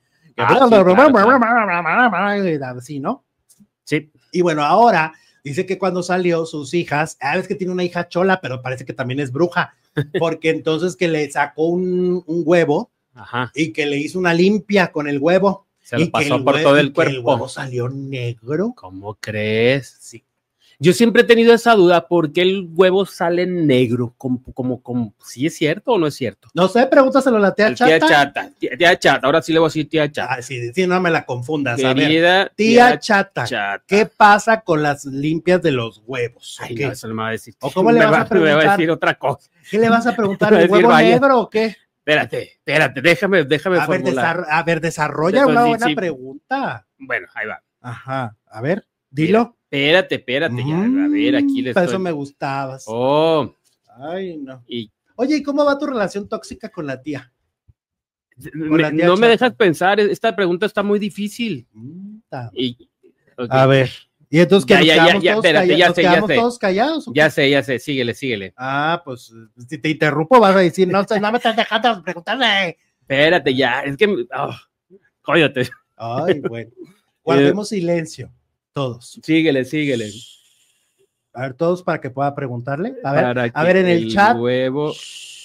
así, ¿no? Sí. Y bueno, ahora dice que cuando salió sus hijas, es que tiene una hija chola, pero parece que también es bruja, porque entonces que le sacó un huevo. Ajá. Y que le hizo una limpia con el huevo. Se lo pasó por todo el cuerpo. El huevo salió negro. ¿Cómo crees? Sí. Yo siempre he tenido esa duda, ¿por qué el huevo sale negro? Como ¿sí es cierto o no es cierto? No sé, pregúntaselo a la tía Chata. Tía Chata, ahora sí le voy a decir tía Chata. Sí, no me la confundas. Querida, a ver, tía Chata, ¿qué pasa con las limpias de los huevos? Ay, no, eso no me va a decir. ¿O cómo le vas a preguntar? Me va a decir otra cosa. ¿Qué le vas a preguntar? ¿El huevo negro o qué? Espérate, déjame formular. A ver, desarrolla una buena pregunta. Bueno, ahí va. Ajá, a ver, dilo. Espérate, ya, a ver, aquí les Para eso me gustabas. Ay, no. Oye, ¿y cómo va tu relación tóxica con la tía? No me dejas pensar, esta pregunta está muy difícil. Okay. A ver. Y entonces que quedamos todos callados. Ya sé, síguele. Pues si te interrumpo vas a decir, no me estás dejando preguntarle. Espérate ya, es que cóllate. Ay, bueno. Guardemos silencio, todos. Síguele. A ver, todos para que pueda preguntarle. A ver en el chat. Huevo.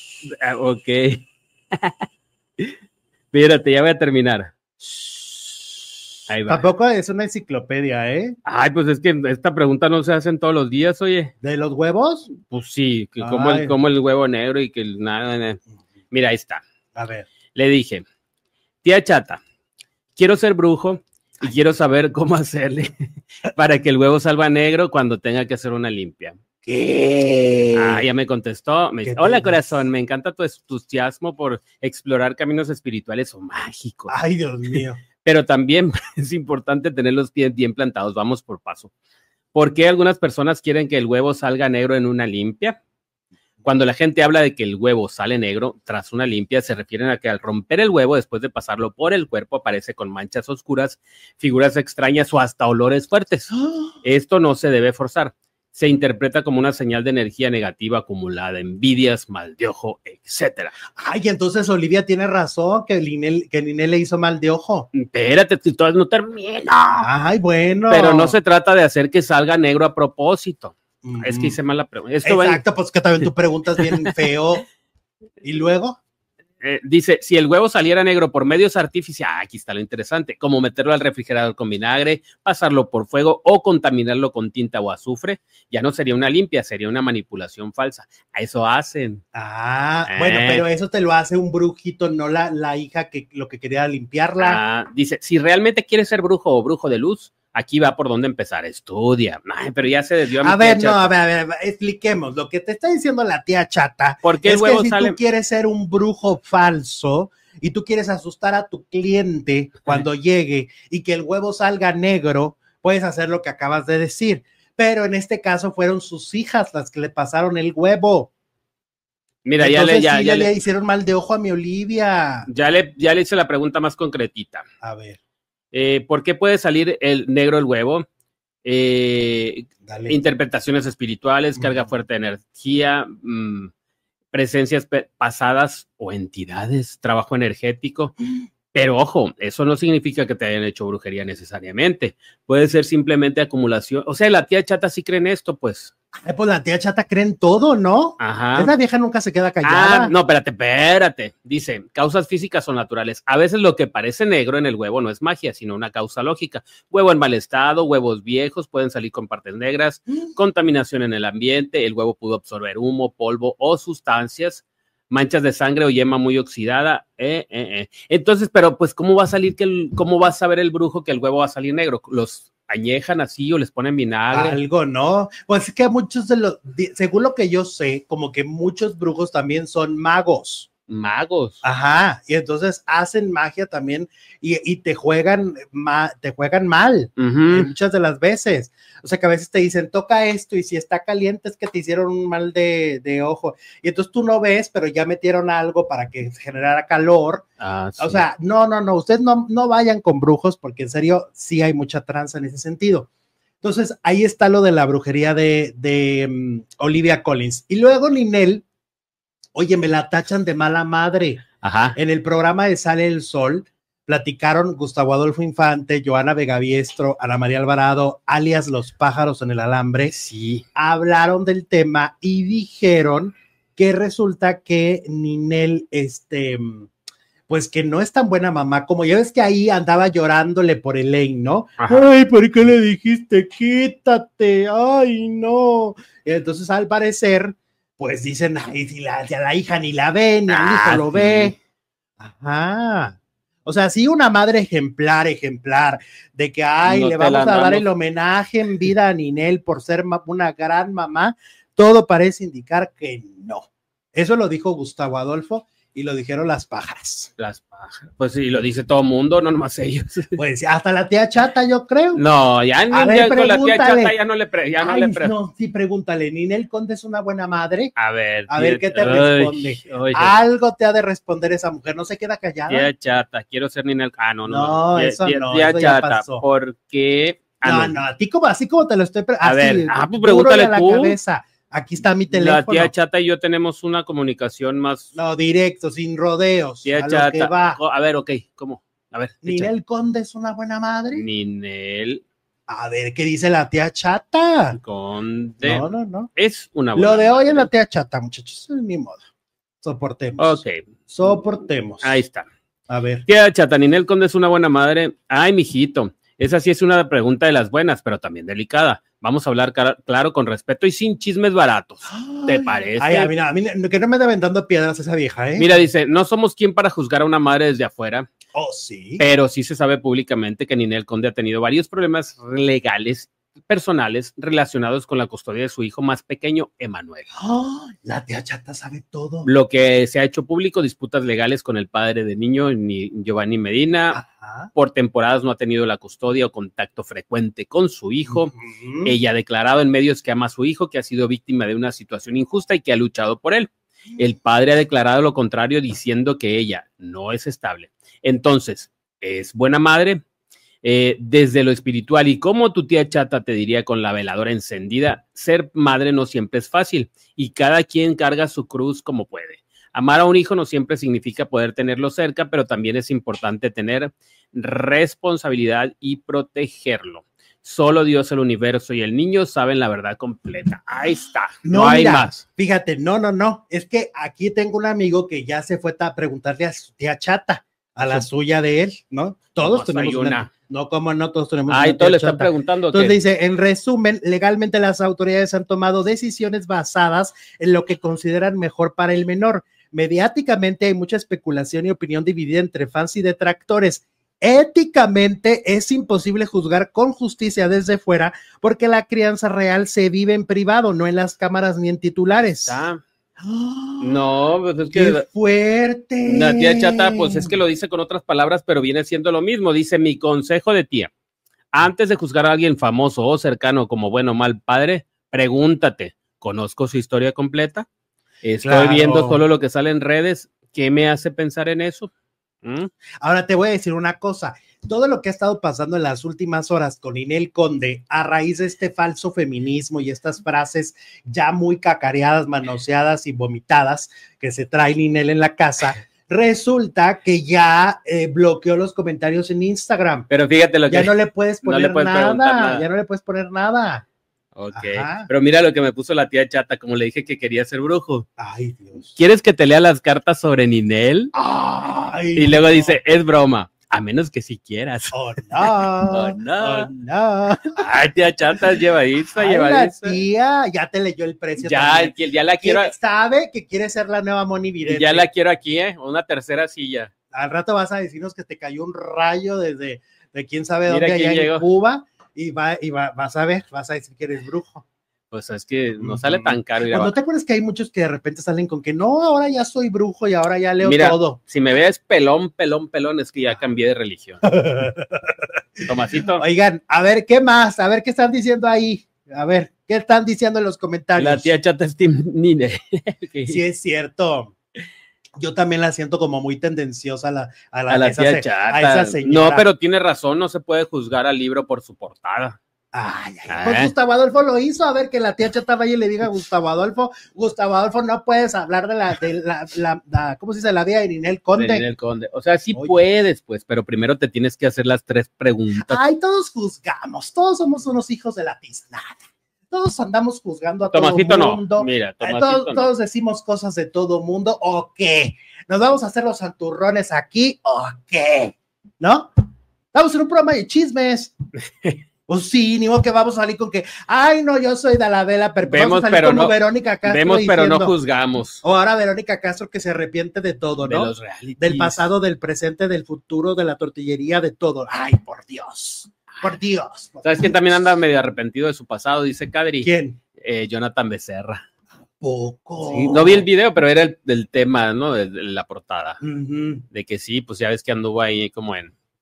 Ok. Espérate, ya voy a terminar. Ahí va. Tampoco es una enciclopedia, ¿eh? Ay, pues es que esta pregunta no se hacen todos los días, oye. ¿De los huevos? Pues sí, que Ay. como el huevo negro y que nada. Mira, ahí está. A ver. Le dije, tía Chata, quiero ser brujo y quiero saber cómo hacerle para que el huevo salga negro cuando tenga que hacer una limpia. ¿Qué? Ah, ya me contestó. Me dice, hola, corazón, me encanta tu entusiasmo por explorar caminos espirituales o mágicos. Ay, Dios mío. Pero también es importante tener los pies bien plantados. Vamos por paso. ¿Por qué algunas personas quieren que el huevo salga negro en una limpia? Cuando la gente habla de que el huevo sale negro tras una limpia, se refieren a que al romper el huevo, después de pasarlo por el cuerpo, aparece con manchas oscuras, figuras extrañas o hasta olores fuertes. Esto no se debe forzar. Se interpreta como una señal de energía negativa acumulada, envidias, mal de ojo, etcétera. Ay, entonces Olivia tiene razón que Ninel le hizo mal de ojo. Espérate, todavía no termino. Ay, bueno. Pero no se trata de hacer que salga negro a propósito. Es que hice mal la pregunta. Exacto, pues que también tú preguntas bien feo. ¿Y luego? Dice, si el huevo saliera negro por medios artificiales, aquí está lo interesante, como meterlo al refrigerador con vinagre, pasarlo por fuego o contaminarlo con tinta o azufre, ya no sería una limpia, sería una manipulación falsa. A eso hacen. Bueno, pero eso te lo hace un brujito, no la hija que lo que quería limpiarla. Dice, si realmente quieres ser brujo o brujo de luz, aquí va por dónde empezar, estudia. Ay, pero ya se desvió a ver, expliquemos. Lo que te está diciendo la tía Chata porque es que si tú quieres ser un brujo falso y tú quieres asustar a tu cliente cuando llegue y que el huevo salga negro, puedes hacer lo que acabas de decir. Pero en este caso fueron sus hijas las que le pasaron el huevo. Mira, entonces, ya le hicieron mal de ojo a mi Olivia. Ya le hice la pregunta más concretita. A ver. ¿Por qué puede salir el negro el huevo? Interpretaciones espirituales, carga fuerte de energía, presencias pasadas o entidades, trabajo energético. Pero ojo, eso no significa que te hayan hecho brujería necesariamente. Puede ser simplemente acumulación. O sea, la tía Chata sí cree en esto, pues. Pues la tía Chata cree en todo, ¿no? Ajá. Esa vieja nunca se queda callada. No, espérate. Dice, causas físicas o naturales. A veces lo que parece negro en el huevo no es magia, sino una causa lógica. Huevo en mal estado, huevos viejos, pueden salir con partes negras, contaminación en el ambiente, el huevo pudo absorber humo, polvo o sustancias, manchas de sangre o yema muy oxidada. Entonces, pero pues, ¿cómo va a salir cómo va a saber el brujo que el huevo va a salir negro? Los añejan así o les ponen vinagre. Algo, ¿no? Pues es que muchos según lo que yo sé, como que muchos brujos también son magos. Magos. Ajá, y entonces hacen magia también y te juegan mal muchas de las veces. O sea que a veces te dicen, toca esto y si está caliente es que te hicieron un mal de ojo. Y entonces tú no ves, pero ya metieron algo para que generara calor. Sí. O sea, no, ustedes no vayan con brujos porque en serio sí hay mucha tranza en ese sentido. Entonces ahí está lo de la brujería de Olivia Collins. Y luego Ninel, oye, me la tachan de mala madre. Ajá. En el programa de Sale el Sol, platicaron Gustavo Adolfo Infante, Joana Vegaviestro, Ana María Alvarado, alias Los Pájaros en el Alambre. Sí. Hablaron del tema y dijeron que resulta que Ninel, pues que no es tan buena mamá, como ya ves que ahí andaba llorándole por Elaine, ¿no? Ajá. Ay, ¿por qué le dijiste? Quítate, ay, no. Y entonces, al parecer, pues dicen, ay, si la hija ni la ve, ni el hijo lo ve. Ajá. O sea, sí, una madre ejemplar, de que, ay, le vamos a dar el homenaje en vida a Ninel por ser una gran mamá, todo parece indicar que no. Eso lo dijo Gustavo Adolfo y lo dijeron las pájaras. Las pájaras. Pues sí, lo dice todo mundo, no nomás ellos. Pues hasta la tía Chata, yo creo. No, ya con la tía Chata ya no le No, sí, pregúntale, ¿Ninel Conde es una buena madre? A ver qué te responde. Algo te ha de responder esa mujer, no se queda callada. Tía Chata, quiero ser Ninel. No, eso no, tía eso Chata, ya pasó. ¿por qué? No, a ti así como te lo estoy preguntando. A ver, pues pregúntale tú. Cabeza. Aquí está mi teléfono. La tía Chata y yo tenemos una comunicación más. No, directo, sin rodeos. Tía Chata. Que va. A ver, ok, ¿cómo? A ver. ¿Ninel Conde es una buena madre? Ninel. A ver, ¿qué dice la tía Chata? Conde. No. Es una buena Lo de madre. hoy es la tía Chata, muchachos. Es mi modo. Soportemos. Ok. Soportemos. Ahí está. A ver. Tía Chata, Ninel Conde es una buena madre. Ay, mijito. Esa sí es una pregunta de las buenas, pero también delicada. Vamos a hablar claro, con respeto y sin chismes baratos. ¿Te parece? Ay, a mí que no me anda aventando piedras esa vieja, ¿eh? Mira, dice, no somos quien para juzgar a una madre desde afuera. Oh, sí. Pero sí se sabe públicamente que Ninel Conde ha tenido varios problemas legales personales relacionados con la custodia de su hijo más pequeño, Emanuel. Oh, la tía Chata sabe todo. Lo que se ha hecho público, disputas legales con el padre de niño, Giovanni Medina. Ajá. Por temporadas no ha tenido la custodia o contacto frecuente con su hijo. Ella ha declarado en medios que ama a su hijo, que ha sido víctima de una situación injusta y que ha luchado por él. El padre ha declarado lo contrario, diciendo que ella no es estable. Entonces, ¿es buena madre? Desde lo espiritual, y como tu tía Chata te diría con la veladora encendida, ser madre no siempre es fácil y cada quien carga su cruz como puede. Amar a un hijo no siempre significa poder tenerlo cerca, pero también es importante tener responsabilidad y protegerlo. Solo Dios, el universo y el niño saben la verdad completa. Ahí está, no hay más. Fíjate, no, es que aquí tengo un amigo que ya se fue a preguntarle a su tía Chata, a la suya de él, ¿no? Todos tenemos una. No, ¿cómo no? Todos tenemos una. Ay, todos le están preguntando. Entonces dice, en resumen, legalmente las autoridades han tomado decisiones basadas en lo que consideran mejor para el menor. Mediáticamente hay mucha especulación y opinión dividida entre fans y detractores. Éticamente es imposible juzgar con justicia desde fuera porque la crianza real se vive en privado, no en las cámaras ni en titulares. No, pues es que ¡qué fuerte! La tía Chata, pues es que lo dice con otras palabras, pero viene siendo lo mismo. Dice, mi consejo de tía, antes de juzgar a alguien famoso o cercano como bueno o mal padre, pregúntate, ¿conozco su historia completa? ¿Estoy viendo solo lo que sale en redes? ¿Qué me hace pensar en eso? Ahora te voy a decir una cosa, todo lo que ha estado pasando en las últimas horas con Ninel Conde a raíz de este falso feminismo y estas frases ya muy cacareadas, manoseadas y vomitadas que se trae Ninel en la casa, resulta que ya bloqueó los comentarios en Instagram. Pero fíjate lo que... Ya no le puedes poner nada, ya no le puedes poner nada. Ok, pero mira lo que me puso la tía Chata, como le dije que quería ser brujo. Ay, Dios. ¿Quieres que te lea las cartas sobre Ninel? Ay, y luego dice, es broma, a menos que si quieras. Oh, no. Oh, no. Oh, no. Ay, tía Chata, llevadiza. La tía ya te leyó el precio. Ya la quiero. Sabe que quiere ser la nueva Moni Vidente. Ya la quiero aquí, una tercera silla. Al rato vas a decirnos que te cayó un rayo de quién sabe dónde, allá en Cuba. Y vas a ver, vas a decir que eres brujo. Pues es que no sale tan caro. ¿No te acuerdas que hay muchos que de repente salen con que no, ahora ya soy brujo y ahora ya leo todo? Si me ves pelón, es que ya cambié de religión. Tomasito. Oigan, a ver, ¿qué más? A ver, ¿qué están diciendo ahí? A ver, ¿qué están diciendo en los comentarios? La tía Chata es Team Ninel. Sí, es cierto. Yo también la siento como muy tendenciosa a la tía Chata. A esa señora. No, pero tiene razón, no se puede juzgar al libro por su portada. Pues Gustavo Adolfo lo hizo, a ver que la tía Chata vaya y le diga a Gustavo Adolfo, no puedes hablar de la ¿cómo se dice? La vida de Ninel Conde. De Ninel Conde. O sea, sí puedes, pues, pero primero te tienes que hacer las 3 preguntas. Ay, todos juzgamos, todos somos unos hijos de la tiznada. Todos andamos juzgando a Tomasito todo mundo. No. Mira, Tomasito todos decimos cosas de todo mundo, ¿o qué? ¿Nos vamos a hacer los santurrones aquí, o qué? ¿No? Estamos en un programa de chismes. Pues sí, ni modo que vamos a salir con que, ay, no, yo soy de la vela, pero vemos, vamos a salir pero como no, Verónica Castro vemos, diciendo, pero no juzgamos. O ahora Verónica Castro que se arrepiente de todo, ¿no? De los realities. Del pasado, del presente, del futuro, de la tortillería, de todo. Ay, por Dios. Por Dios. ¿Sabes quién también anda medio arrepentido de su pasado? Dice Kadri. ¿Quién? Jonathan Becerra. Poco. Sí, no vi el video, pero era el tema, ¿no? De la portada. De que sí, pues ya ves que anduvo ahí como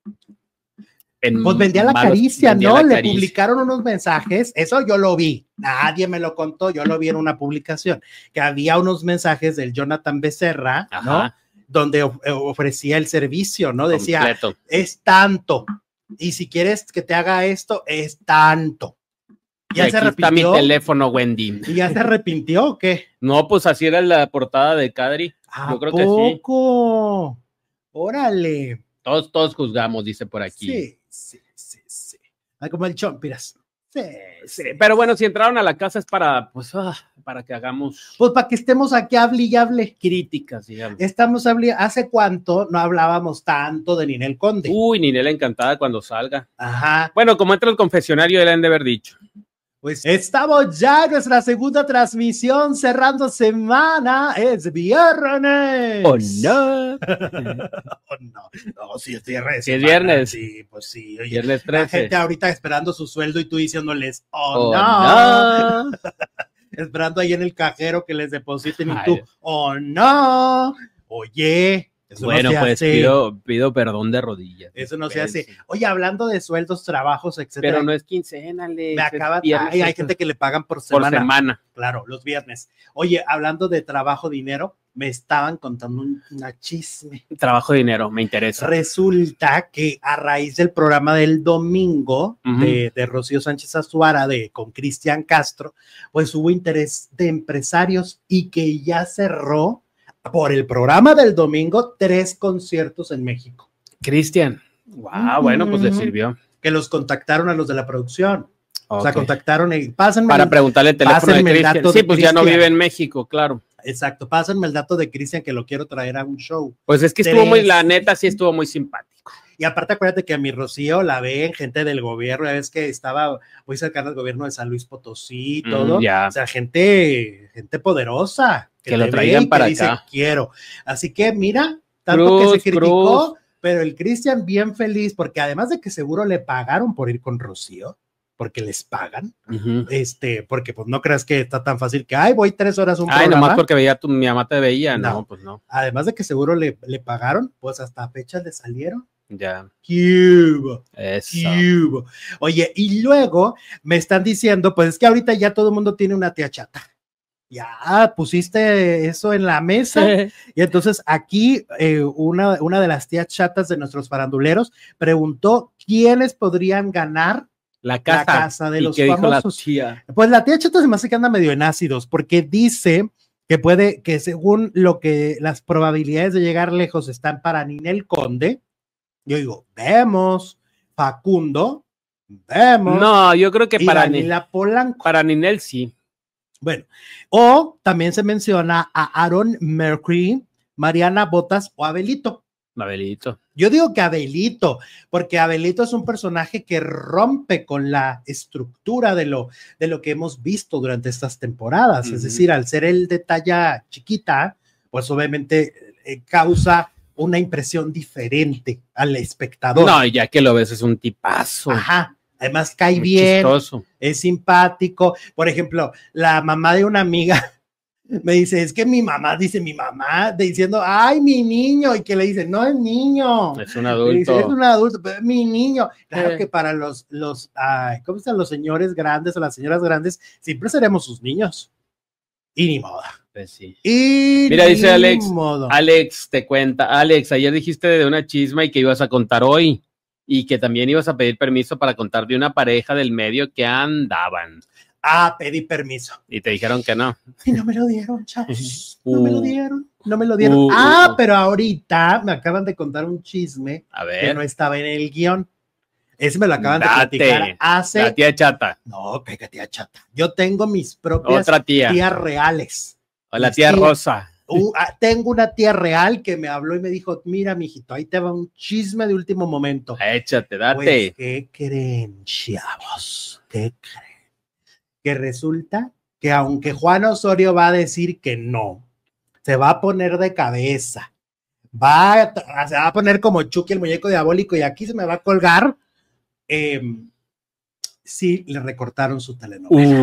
pues vendía la caricia, ¿no? Le publicaron unos mensajes, eso yo lo vi, nadie me lo contó, yo lo vi en una publicación, que había unos mensajes del Jonathan Becerra, ¿no? Donde ofrecía el servicio, ¿no? Decía, completo. Es tanto, y si quieres que te haga esto, es tanto. ¿Ya se arrepintió? Está mi teléfono, Wendy. ¿Y ya se arrepintió o qué? No, pues así era la portada de Kadri. Yo creo que sí. ¡Poco! Órale. Todos juzgamos, dice por aquí. Sí. Ay, como el Chompiras. Sí, Sí, pero bueno, si entraron a la casa es para, pues, para que hagamos pues para que estemos aquí, hable y hable. críticas, digamos. Estamos hablando, ¿hace cuánto no hablábamos tanto de Ninel Conde? Uy, Ninel encantada cuando salga. Ajá. Bueno, como entra el confesionario, le han de haber dicho. Pues estamos ya en nuestra segunda transmisión, cerrando semana, es viernes. ¡Oh, no! Oh, no, no, sí es viernes. Sí es viernes. Sí, pues sí. Oye, Viernes la 13. gente ahorita esperando su sueldo y tú diciéndoles, oh, ¡Oh, no. no! Esperando ahí en el cajero que les depositen y Ay. tú, oh, no. Oye, eso Bueno, no se pues hace. pido perdón de rodillas. Eso no se hace. Oye, hablando de sueldos, trabajos, etcétera. Pero no es quincena, Alex. Me acaban. Viernes, Ay, hay gente que le pagan por por semana. semana. Claro, los viernes. Oye, hablando de trabajo, dinero, me estaban contando una chisme. Trabajo de dinero, me interesa. Resulta que a raíz del programa del domingo de Rocío Sánchez Azuara con Cristian Castro, pues hubo interés de empresarios y que ya cerró por el programa del domingo 3 conciertos en México. Cristian. Wow, bueno, pues le sirvió. Que los contactaron a los de la producción. Okay. O sea, contactaron y pásenme. Para preguntarle el teléfono de Cristian. Sí, pues ya no vive en México, claro. Exacto, pásenme el dato de Cristian que lo quiero traer a un show. Pues es que estuvo muy, la neta, sí estuvo muy simpático. Y aparte, acuérdate que a mi Rocío la ven gente del gobierno, ya ves que estaba muy cercana al gobierno de San Luis Potosí y todo. Ya. O sea, gente poderosa. Que lo traigan para dice, acá. Quiero. Así que mira, tanto que se criticó, pero el Cristian bien feliz, porque además de que seguro le pagaron por ir con Rocío, porque les pagan, porque pues no creas que está tan fácil que, voy 3 horas un programa. Nomás porque mi mamá te veía, no, pues no. Además de que seguro le pagaron, pues hasta fechas le salieron. Ya. Cuba. Eso. Cuba. Oye, y luego me están diciendo, pues es que ahorita ya todo el mundo tiene una tía chata. Ya pusiste eso en la mesa. Y entonces aquí una de las tías chatas de nuestros faranduleros preguntó quiénes podrían ganar la casa de los famosos. Pues la tía chata se me hace que anda medio en ácidos, porque dice que según lo que las probabilidades de llegar lejos están para Ninel Conde. Yo digo, vemos, Facundo, vemos. No, yo creo que para Daniela Polanco. Para Ninel sí. Bueno, o también se menciona a Aaron Mercury, Mariana Botas o Abelito. Abelito. Yo digo que Abelito, porque Abelito es un personaje que rompe con la estructura de lo que hemos visto durante estas temporadas. Es decir, al ser el de talla chiquita, pues obviamente causa una impresión diferente al espectador. No, ya que lo ves, es un tipazo. Ajá. Además cae bien, chistoso. Es simpático. Por ejemplo, la mamá de una amiga me dice, es que mi mamá diciendo, ay, mi niño, y que le dice, no es niño. Es un adulto. Dice, es un adulto, pero es mi niño. Claro que para ¿cómo están los señores grandes o las señoras grandes? Siempre seremos sus niños. Y ni modo. Pues sí. Y mira, dice Alex, te cuenta, Alex, ayer dijiste de una chisma y que ibas a contar hoy. Y que también ibas a pedir permiso para contar de una pareja del medio que andaban. Pedí permiso. Y te dijeron que no. Y no me lo dieron, chavos. No me lo dieron. Pero ahorita me acaban de contar un chisme que no estaba en el guión. Ese me lo acaban de platicar hace... La tía chata. No, que tía chata. Yo tengo mis propias tías reales. O la tía Rosa. Tengo una tía real que me habló y me dijo, mira, mijito, ahí te va un chisme de último momento. Échate, date. Pues, ¿qué creen, chavos? ¿Qué creen? Que resulta que aunque Juan Osorio va a decir que no, se va a poner de cabeza, se va a poner como Chucky, el muñeco diabólico, y aquí se me va a colgar, sí, le recortaron su telenovela.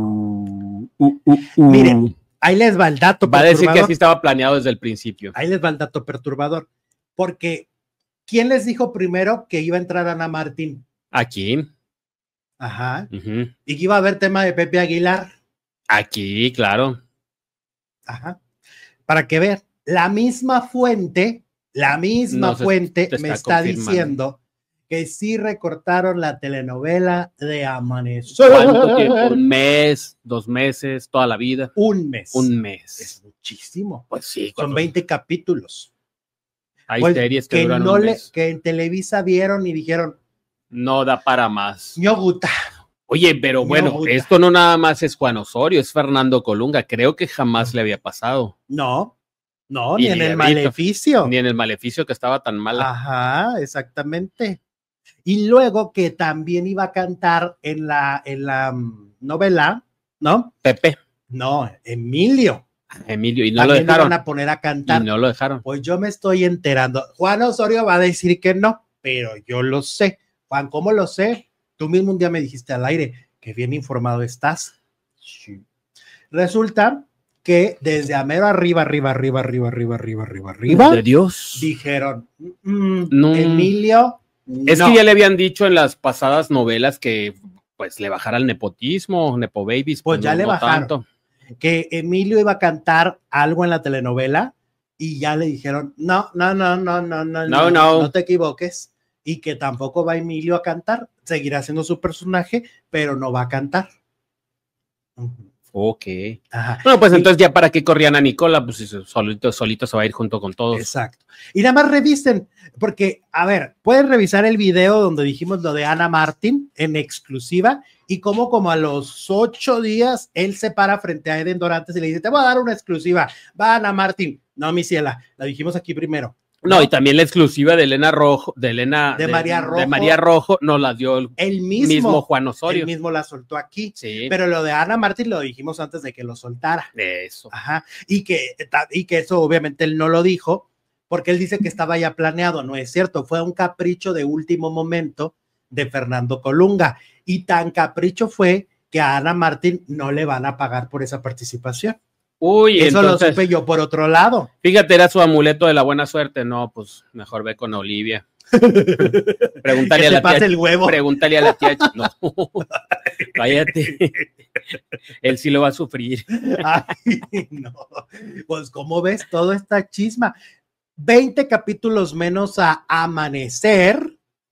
Miren, ahí les va el dato perturbador. Va a decir que así estaba planeado desde el principio. Ahí les va el dato perturbador. Porque, ¿quién les dijo primero que iba a entrar Ana Martín? Aquí. Ajá. Y que iba a haber tema de Pepe Aguilar. Aquí, claro. Ajá. Para que vean, la misma fuente me está diciendo que sí recortaron la telenovela de Amanecer. ¿Cuánto tiempo? ¿Un mes? 2 meses? ¿Toda la vida? Un mes. Es muchísimo. Pues sí. Son 20 capítulos. Hay series que duran un mes. Que en Televisa vieron y dijeron, no da para más. Ñoguta, Oye, pero bueno, esto no nada más es Juan Osorio, es Fernando Colunga. Creo que jamás le había pasado. No, ni en el Maleficio. Ni en el Maleficio, que estaba tan mala. Ajá, exactamente. Y luego que también iba a cantar en la novela, ¿no? Pepe. No, Emilio. Y no también lo dejaron. Iban a poner a cantar. Y no lo dejaron. Pues yo me estoy enterando. Juan Osorio va a decir que no, pero yo lo sé. Juan, ¿cómo lo sé? Tú mismo un día me dijiste al aire que bien informado estás. Sí. Resulta que desde Amero arriba de Dios dijeron, no. Emilio. Es que ya le habían dicho en las pasadas novelas que pues le bajara el nepotismo, Nepo Babies. Pues ya no, le no bajaron. Tanto. Que Emilio iba a cantar algo en la telenovela y ya le dijeron, no te equivoques, y que tampoco va Emilio a cantar, seguirá siendo su personaje, pero no va a cantar. Ok. Ajá. Bueno, pues entonces ya para qué corrían a Nicola, pues solito se va a ir junto con todos. Exacto. Y nada más revisen, porque, a ver, pueden revisar el video donde dijimos lo de Ana Martín en exclusiva y como a los 8 días él se para frente a Eden Dorantes y le dice, te voy a dar una exclusiva, va Ana Martín. No, mi ciela, la dijimos aquí primero. No, y también la exclusiva de Elena Rojo, de María Rojo, nos la dio el mismo Juan Osorio. Él mismo la soltó aquí. Sí. Pero lo de Ana Martín lo dijimos antes de que lo soltara. Eso. Ajá. Y que eso obviamente él no lo dijo, porque él dice que estaba ya planeado. No es cierto, fue un capricho de último momento de Fernando Colunga. Y tan capricho fue que a Ana Martín no le van a pagar por esa participación. Uy, eso entonces, lo supe yo por otro lado. Fíjate, era su amuleto de la buena suerte. No, pues mejor ve con Olivia. Pregúntale a la tía. El huevo. Pregúntale a la tía. No, cállate. Él sí lo va a sufrir. Ay, no. Pues, ¿cómo ves toda esta chisma? 20 capítulos menos a Amanecer.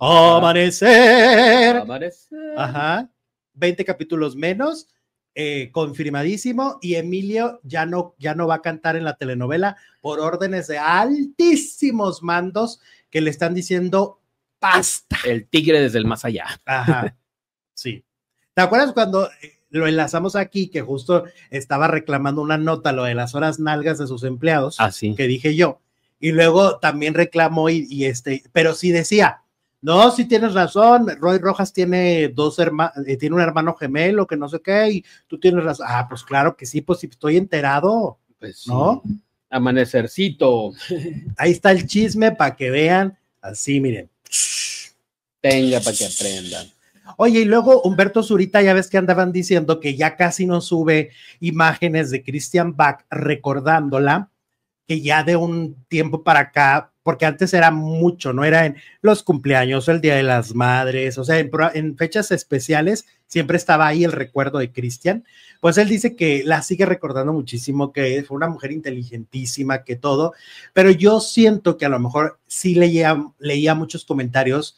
Amanecer. Ajá. 20 capítulos menos. Confirmadísimo, y Emilio ya no va a cantar en la telenovela por órdenes de altísimos mandos que le están diciendo basta. El tigre desde el más allá. Ajá, sí. ¿Te acuerdas cuando lo enlazamos aquí, que justo estaba reclamando una nota, lo de las horas nalgas de sus empleados? Sí. Que dije yo, y luego también reclamó pero sí decía, no, sí tienes razón, Roy Rojas tiene tiene un hermano gemelo que no sé qué, y tú tienes razón. Ah, pues claro que sí, pues sí, estoy enterado, pues, ¿no? Sí. Amanecercito. Ahí está el chisme para que vean, así miren. Tenga para que aprendan. Oye, y luego Humberto Zurita, ya ves que andaban diciendo que ya casi no sube imágenes de Christian Bach recordándola, que ya de un tiempo para acá, porque antes era mucho, ¿no? Era en los cumpleaños, el Día de las Madres, o sea, en fechas especiales siempre estaba ahí el recuerdo de Cristian. Pues él dice que la sigue recordando muchísimo, que fue una mujer inteligentísima, que todo, pero yo siento que a lo mejor sí leía muchos comentarios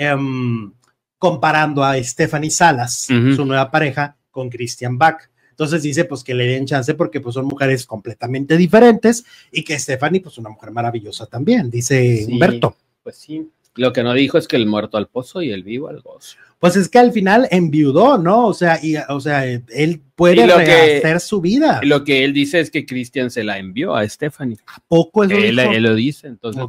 comparando a Stephanie Salas, su nueva pareja, con Christian Bach. Entonces dice pues que le den chance porque pues son mujeres completamente diferentes y que Stephanie pues una mujer maravillosa también, dice Humberto. Pues sí, lo que no dijo es que el muerto al pozo y el vivo al gozo. Pues es que al final enviudó, ¿no? O sea, él puede rehacer su vida. Lo que él dice es que Christian se la envió a Stephanie. ¿A poco eso dijo? Él lo dice, entonces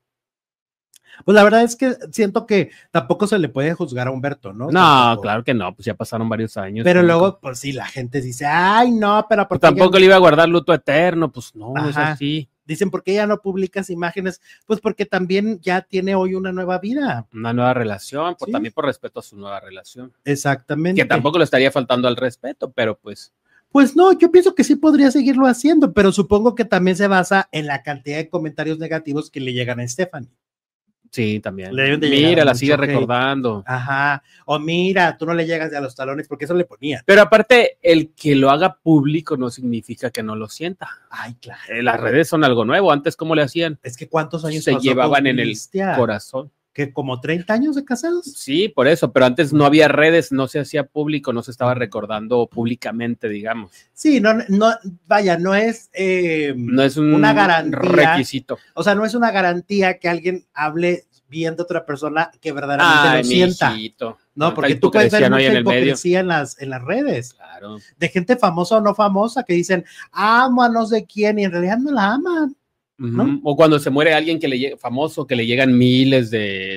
pues la verdad es que siento que tampoco se le puede juzgar a Humberto, ¿no? No, tampoco. Claro que no, pues ya pasaron varios años. Pero luego, pues sí, la gente dice, ay, no, pero pues tampoco le iba a guardar luto eterno, pues no, es así. Dicen, ¿por qué ya no publicas imágenes? Pues porque también ya tiene hoy una nueva vida. Una nueva relación, también por respeto a su nueva relación. Exactamente. Que tampoco le estaría faltando al respeto, pero pues... Pues no, yo pienso que sí podría seguirlo haciendo, pero supongo que también se basa en la cantidad de comentarios negativos que le llegan a Stephanie. Sí, también. Mira, la sigue recordando. Ajá. O mira, tú no le llegas a los talones, porque eso le ponía. Pero aparte, el que lo haga público no significa que no lo sienta. Ay, claro. Las redes son algo nuevo. Antes, ¿cómo le hacían? Es que ¿cuántos años se llevaban en el corazón? ¿Que como 30 años de casados? Sí, por eso, pero antes no había redes, no se hacía público, no se estaba recordando públicamente, digamos. Sí, no, vaya, no es una garantía, requisito. O sea, no es una garantía que alguien hable bien de otra persona que verdaderamente lo sienta. No, porque tú puedes ver mucha hipocresía en las redes. Claro. De gente famosa o no famosa que dicen, amo a no sé quién, y en realidad no la aman. ¿No? O cuando se muere alguien que le famoso, que le llegan miles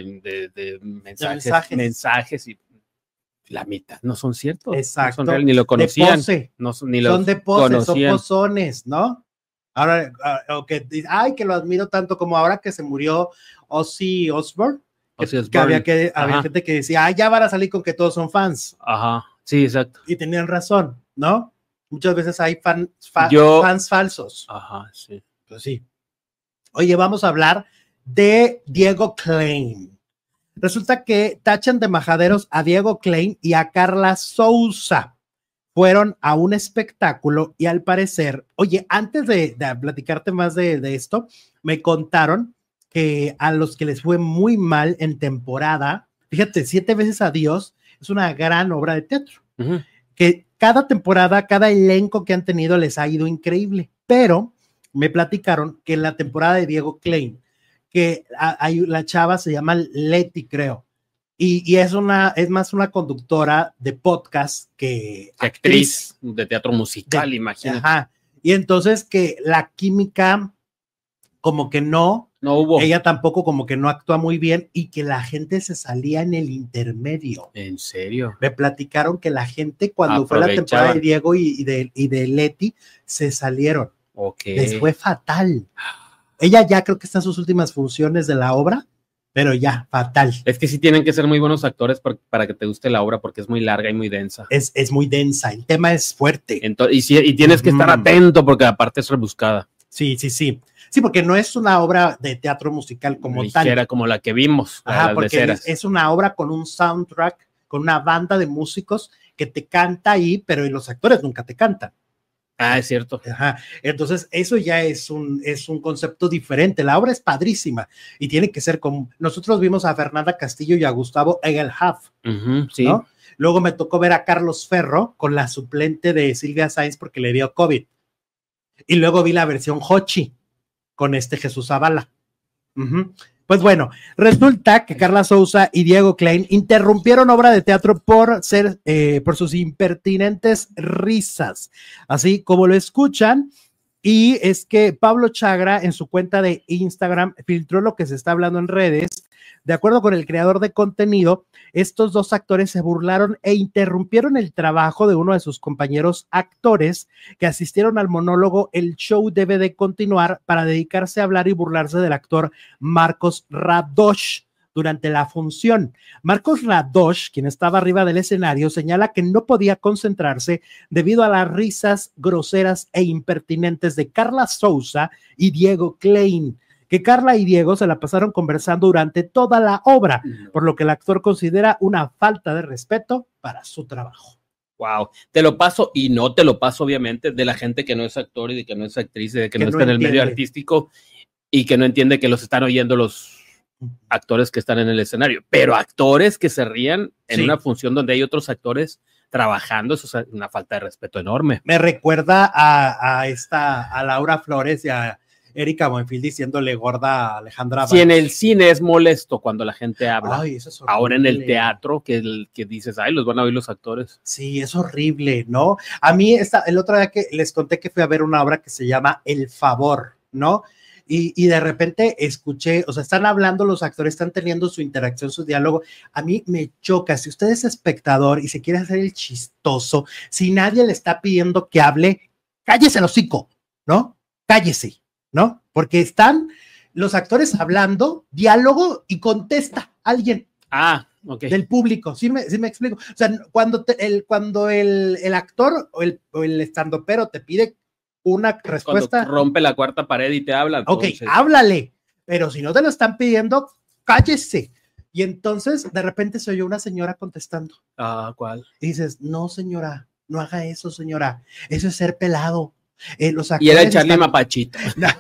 de mensajes y la mitad no son ciertos. Exacto. No son real, ni lo conocían. De pose. No son, son de pose, son pozones, ¿no? Ahora, ay, que lo admiro tanto como ahora que se murió Ozzy Osbourne. Que había gente que decía, ya van a salir con que todos son fans. Ajá, sí, exacto. Y tenían razón, ¿no? Muchas veces hay fans falsos. Ajá, sí. Pues sí. Oye, vamos a hablar de Diego Klein. Resulta que tachan de majaderos a Diego Klein y a Carla Sousa. Fueron a un espectáculo y al parecer, oye, antes de platicarte más de esto, me contaron que a los que les fue muy mal en temporada, fíjate, 7 veces adiós, es una gran obra de teatro. Que cada temporada, cada elenco que han tenido les ha ido increíble, pero me platicaron que en la temporada de Diego Klein, que la chava se llama Leti, creo, y es más una conductora de podcast que actriz de teatro musical, imagínate. Ajá. Y entonces que la química como que no hubo. Ella tampoco como que no actúa muy bien y que la gente se salía en el intermedio. ¿En serio? Me platicaron que la gente cuando fue la temporada de Diego y de Leti se salieron. Okay. Les fue fatal. Ella ya creo que está en sus últimas funciones de la obra, pero ya, fatal. Es que sí tienen que ser muy buenos actores para que te guste la obra, porque es muy larga y muy densa. Es muy densa, el tema es fuerte. Y tienes que estar atento, porque aparte es rebuscada. Sí. Sí, porque no es una obra de teatro musical como tal. Ligera, como la que vimos. Ajá, porque es una obra con un soundtrack, con una banda de músicos que te canta ahí, pero los actores nunca te cantan. Ah, es cierto. Ajá. Entonces, eso ya es un concepto diferente. La obra es padrísima y tiene que ser como. Nosotros vimos a Fernanda Castillo y a Gustavo Egelhaf, sí. ¿no? Luego me tocó ver a Carlos Ferro con la suplente de Silvia Sáenz porque le dio COVID. Y luego vi la versión Hochi con Jesús Zavala. Pues bueno, resulta que Carla Sousa y Diego Klein interrumpieron obra de teatro por sus impertinentes risas, así como lo escuchan. Y es que Pablo Chagra en su cuenta de Instagram filtró lo que se está hablando en redes. De acuerdo con el creador de contenido, estos dos actores se burlaron e interrumpieron el trabajo de uno de sus compañeros actores que asistieron al monólogo "El show debe de continuar", para dedicarse a hablar y burlarse del actor Marcos Radosh durante la función. Marcos Radosh, quien estaba arriba del escenario, señala que no podía concentrarse debido a las risas groseras e impertinentes de Carla Sousa y Diego Klein, que Carla y Diego se la pasaron conversando durante toda la obra, por lo que el actor considera una falta de respeto para su trabajo. Wow, te lo paso y no te lo paso, obviamente, de la gente que no es actor y de que no es actriz, de que no está en el medio artístico y que no entiende que los están oyendo los actores que están en el escenario, pero actores que se rían en una función donde hay otros actores trabajando, eso es una falta de respeto enorme. Me recuerda a Laura Flores y a Erika Buenfil diciéndole gorda a Alejandra. Si en el cine es molesto cuando la gente habla, ay, eso es horrible. Ahora en el teatro que dices, ay, los van a oír los actores. Sí, es horrible, ¿no? A mí el otro día que les conté que fui a ver una obra que se llama El Favor, ¿no? Y de repente escuché, o sea, están hablando los actores, están teniendo su interacción, su diálogo. A mí me choca, si usted es espectador y se quiere hacer el chistoso, si nadie le está pidiendo que hable, cállese el hocico, ¿no? Cállese. ¿No? Porque están los actores hablando, diálogo y contesta alguien. Okay. Del público, ¿sí me explico? O sea, cuando el actor o el estandopero te pide una respuesta. Cuando rompe la cuarta pared y te habla. Entonces. Ok, háblale, pero si no te lo están pidiendo, cállese. Y entonces de repente se oyó una señora contestando. ¿Cuál? Y dices, no señora, no haga eso señora, eso es ser pelado. Y era Charlie Mapachito.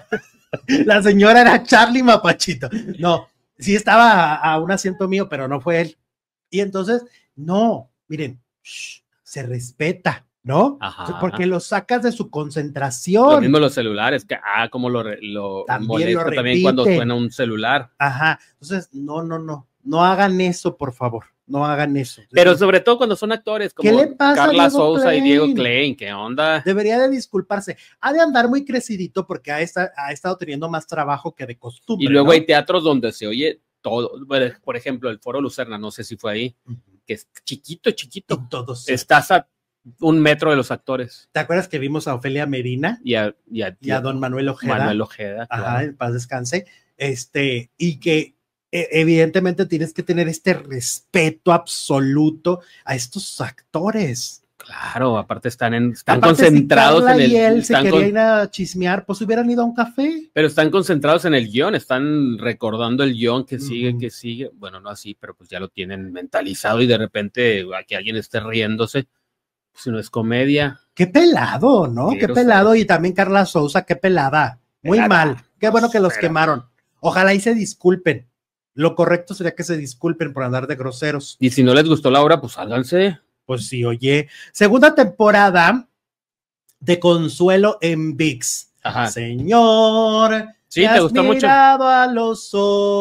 La señora era Charlie Mapachito. No, sí estaba a un asiento mío, pero no fue él. Y entonces, no, miren, se respeta, ¿no? Ajá. Porque lo sacas de su concentración. Lo mismo los celulares, que como lo molesta también cuando suena un celular. Ajá, entonces, no. no hagan eso, por favor, no hagan eso. Pero sobre todo cuando son actores como ¿Qué le pasa Carla a Diego Sousa y Klein? Diego Klein, ¿qué onda? Debería de disculparse, ha de andar muy crecidito porque ha estado teniendo más trabajo que de costumbre. Y luego ¿no? hay teatros donde se oye todo, por ejemplo, el Foro Lucerna, no sé si fue ahí, que es chiquito. Y todos. Estás a 1 metro de los actores. ¿Te acuerdas que vimos a Ofelia Medina? Y a Don Manuel Ojeda. Manuel Ojeda, claro. claro. En paz descanse. Y que evidentemente tienes que tener este respeto absoluto a estos actores. Claro, aparte están concentrados si en el. Y él se quería ir a chismear, pues hubieran ido a un café. Pero están concentrados en el guión, están recordando el guión que sigue. Bueno, no así, pero pues ya lo tienen mentalizado y de repente a que alguien esté riéndose, pues no es comedia. Qué pelado, ¿no? Qué pelado. Y también Carla Sousa, qué pelada. Muy mal. Qué bueno que los quemaron. Ojalá y se disculpen. Lo correcto sería que se disculpen por andar de groseros. Y si no les gustó la obra, pues sálganse. Pues sí, oye. Segunda temporada de Consuelo en ViX. Ajá. Señor, sí, te gustó mucho. Mirado a los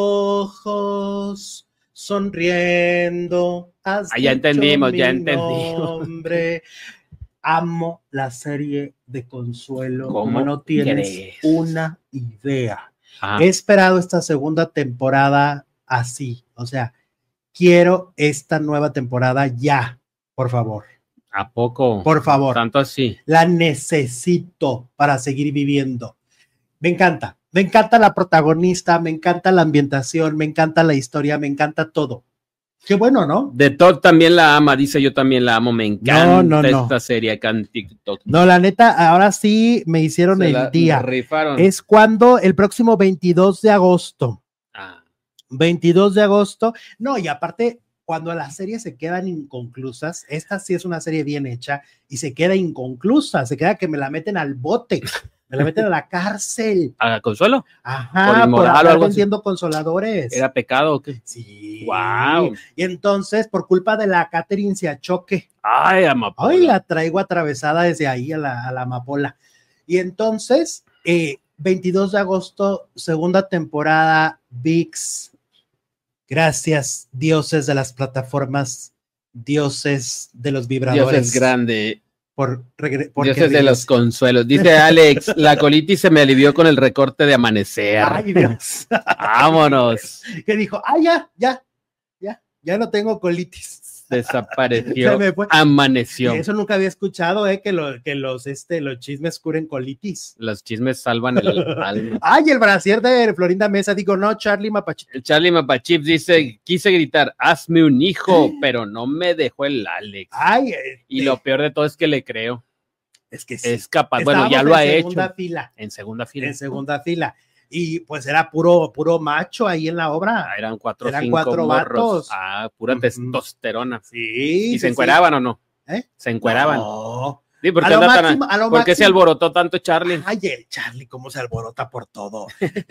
ojos, sonriendo. Ya entendimos, ya entendimos. Nombre. Amo la serie de Consuelo. ¿Cómo no tienes crees? Una idea. He esperado esta segunda temporada así. O sea, quiero esta nueva temporada ya. Por favor. ¿A poco? Por favor. Tanto así. La necesito para seguir viviendo. Me encanta la protagonista, me encanta la ambientación, me encanta la historia, me encanta todo. Qué bueno, ¿no? De Todd también la ama, dice yo también la amo, me encanta esta serie acá en TikTok. No, la neta, ahora sí me hicieron el día. Rifaron. Es cuando el próximo 22 de agosto. 22 de agosto. No, y aparte, cuando las series se quedan inconclusas, esta sí es una serie bien hecha y se queda inconclusa, se queda que me la meten al bote, me la meten a la cárcel. ¿A Consuelo? Ajá, por andar vendiendo consoladores. ¿Era pecado o qué? Sí. Wow. Y entonces, por culpa de la Catherine Siachoque. Ay, amapola. Hoy la traigo atravesada desde ahí a la amapola. Y entonces, 22 de agosto, segunda temporada, ViX. Gracias, dioses de las plataformas, dioses de los vibradores. Dios es grande. Dioses de los consuelos. Dice Alex, la colitis se me alivió con el recorte de Amanecer. Ay, Dios. Vámonos. Que dijo, ya no tengo colitis. Desapareció, amaneció. Eso nunca había escuchado, que los chismes curen colitis. Los chismes salvan el alma. Ay, el brasier de Florinda Mesa, digo, no, Charlie Mapachip. Charlie Mapachip dice, quise gritar, hazme un hijo, pero no me dejó el Alex. Ay, y lo peor de todo es que le creo. Es que sí. Es capaz, bueno, ya lo ha hecho. En segunda fila. En segunda fila. Y pues era puro macho ahí en la obra. Eran cuatro vatos. Pura testosterona. Sí. ¿Y se encueraban o no? Se encueraban. No. Sí, ¿por qué se alborotó tanto Charlie? Ay, el Charlie, cómo se alborota por todo.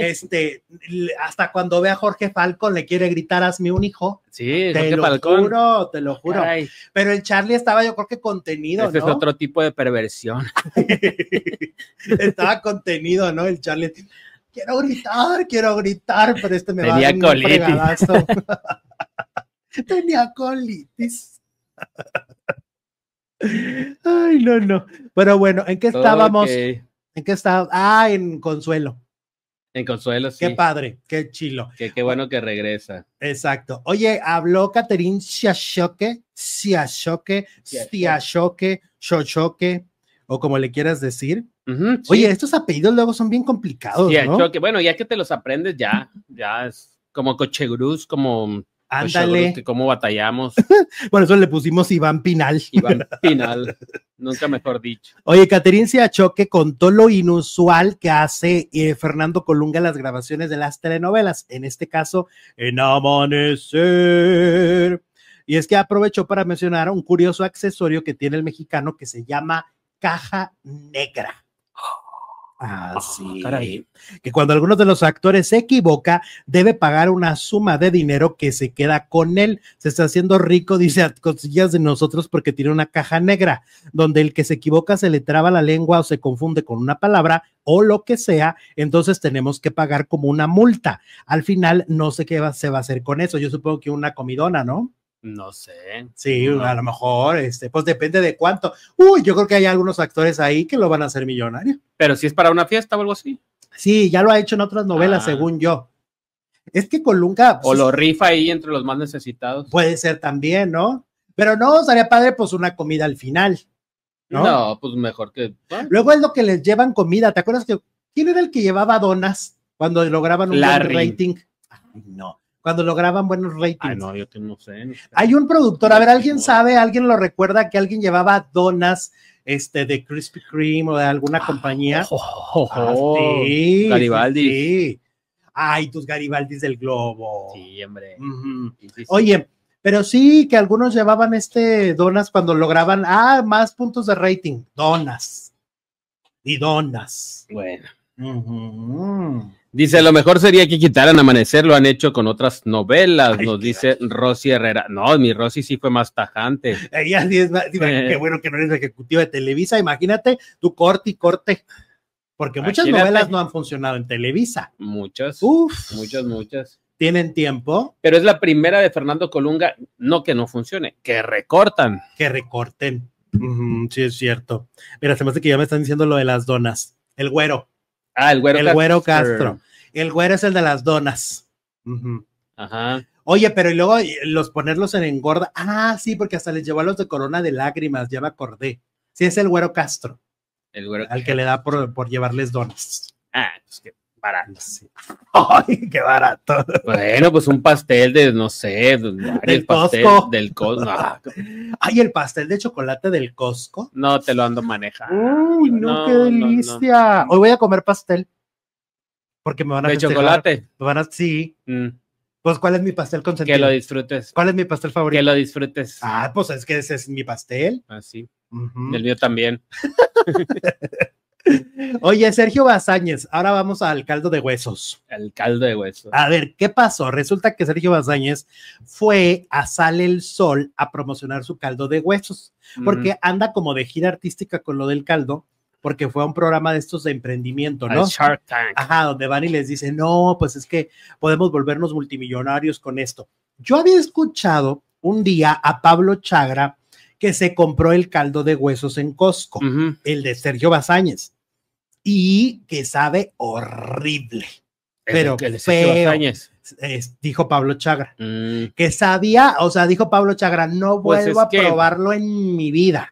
Hasta cuando ve a Jorge Falcón le quiere gritar, hazme un hijo. Sí, te lo juro. Caray. Pero el Charlie estaba, yo creo que contenido, Ese es otro tipo de perversión. Estaba contenido, ¿no? El Charlie. Quiero gritar, pero me Tenía va a dar un fregadazo. Tenía colitis. Ay, no. Pero bueno, ¿en qué estábamos? Okay. ¿En qué estábamos? En Consuelo. En Consuelo, sí. Qué padre, qué chilo. Qué bueno que regresa. Exacto. Oye, habló Catherine Siachoque, Xochoque, o como le quieras decir. Sí. Oye, estos apellidos luego son bien complicados, ¿no? Bueno, ya que te los aprendes, ya es como Cochegruz, como... Ándale. Que cómo batallamos. Por eso le pusimos Iván Pinal. Nunca mejor dicho. Oye, Catherine Siachoque contó lo inusual que hace Fernando Colunga en las grabaciones de las telenovelas, en este caso, en Amanecer. Y es que aprovechó para mencionar un curioso accesorio que tiene el mexicano que se llama caja negra. Sí. Caray. Que cuando alguno de los actores se equivoca, debe pagar una suma de dinero que se queda con él. Se está haciendo rico, dice, a costillas de nosotros porque tiene una caja negra, donde el que se equivoca se le traba la lengua o se confunde con una palabra o lo que sea, entonces tenemos que pagar como una multa. Al final, no sé qué se va a hacer con eso. Yo supongo que una comidona, ¿no? No sé. Sí, No. a lo mejor, pues depende de cuánto. Yo creo que hay algunos actores ahí que lo van a hacer millonario. Pero si es para una fiesta o algo así. Sí, ya lo ha hecho en otras novelas, según yo. Es que Colunga... O lo rifa ahí entre los más necesitados. Puede ser también, ¿no? Pero no, sería padre, pues, una comida al final, ¿no? No, pues mejor que... Luego es lo que les llevan comida. ¿Te acuerdas que quién era el que llevaba donas cuando lograban un buen rating? Ay, no. Cuando lograban buenos ratings. Ay, no, yo no sé. Hay un productor, a ver, ¿alguien sabe? ¿Alguien lo recuerda que alguien llevaba donas de Krispy Kreme o de alguna compañía? Sí. Garibaldi. Sí. Ay, tus Garibaldis del Globo. Sí, hombre. Sí. Oye, pero sí que algunos llevaban donas cuando lograban, más puntos de rating. Donas. Y donas. Bueno. Dice, lo mejor sería que quitaran Amanecer, lo han hecho con otras novelas, nos dice Rosy Herrera. No, mi Rosy sí fue más tajante. Ella sí es más, qué bueno que no eres ejecutiva de Televisa, imagínate, tú corte y corte, porque muchas novelas no han funcionado en Televisa. Muchas. Muchas. ¿Tienen tiempo? Pero es la primera de Fernando Colunga, no que no funcione, que recortan. Que recorten. Sí, es cierto. Mira, se me hace que ya me están diciendo lo de las donas. El güero. El güero Castro. El güero es el de las donas. Ajá. Oye, pero y luego ponerlos en engorda. Sí, porque hasta les llevó a los de Corona de Lágrimas, ya me acordé. Sí, es el güero Castro. El güero al que le da por llevarles donas. Pues qué barato. Sí. Ay, qué barato. Bueno, pues un pastel de, no sé, del pastel Costco. Del Costco. No. Ay, el pastel de chocolate del Costco. No te lo ando manejando. Uy, no, qué delicia. Hoy voy a comer pastel. Porque me van a festejar. ¿De chocolate? Me van a, sí. Pues, ¿cuál es mi pastel consentido? Que lo disfrutes. ¿Cuál es mi pastel favorito? Que lo disfrutes. Pues es que ese es mi pastel. Sí. El mío también. Oye, Sergio Bazáñez, ahora vamos al caldo de huesos. El caldo de huesos. A ver, ¿qué pasó? Resulta que Sergio Bazáñez fue a Sale el Sol a promocionar su caldo de huesos, porque anda como de gira artística con lo del caldo, porque fue a un programa de estos de emprendimiento, ¿no? Shark Tank. Ajá, donde van y les dicen, no, pues es que podemos volvernos multimillonarios con esto. Yo había escuchado un día a Pablo Chagra que se compró el caldo de huesos en Costco, el de Sergio Bazáñez, y que sabe horrible, pero feo, dijo Pablo Chagra, que sabía, o sea, dijo Pablo Chagra, no vuelvo a probarlo en mi vida,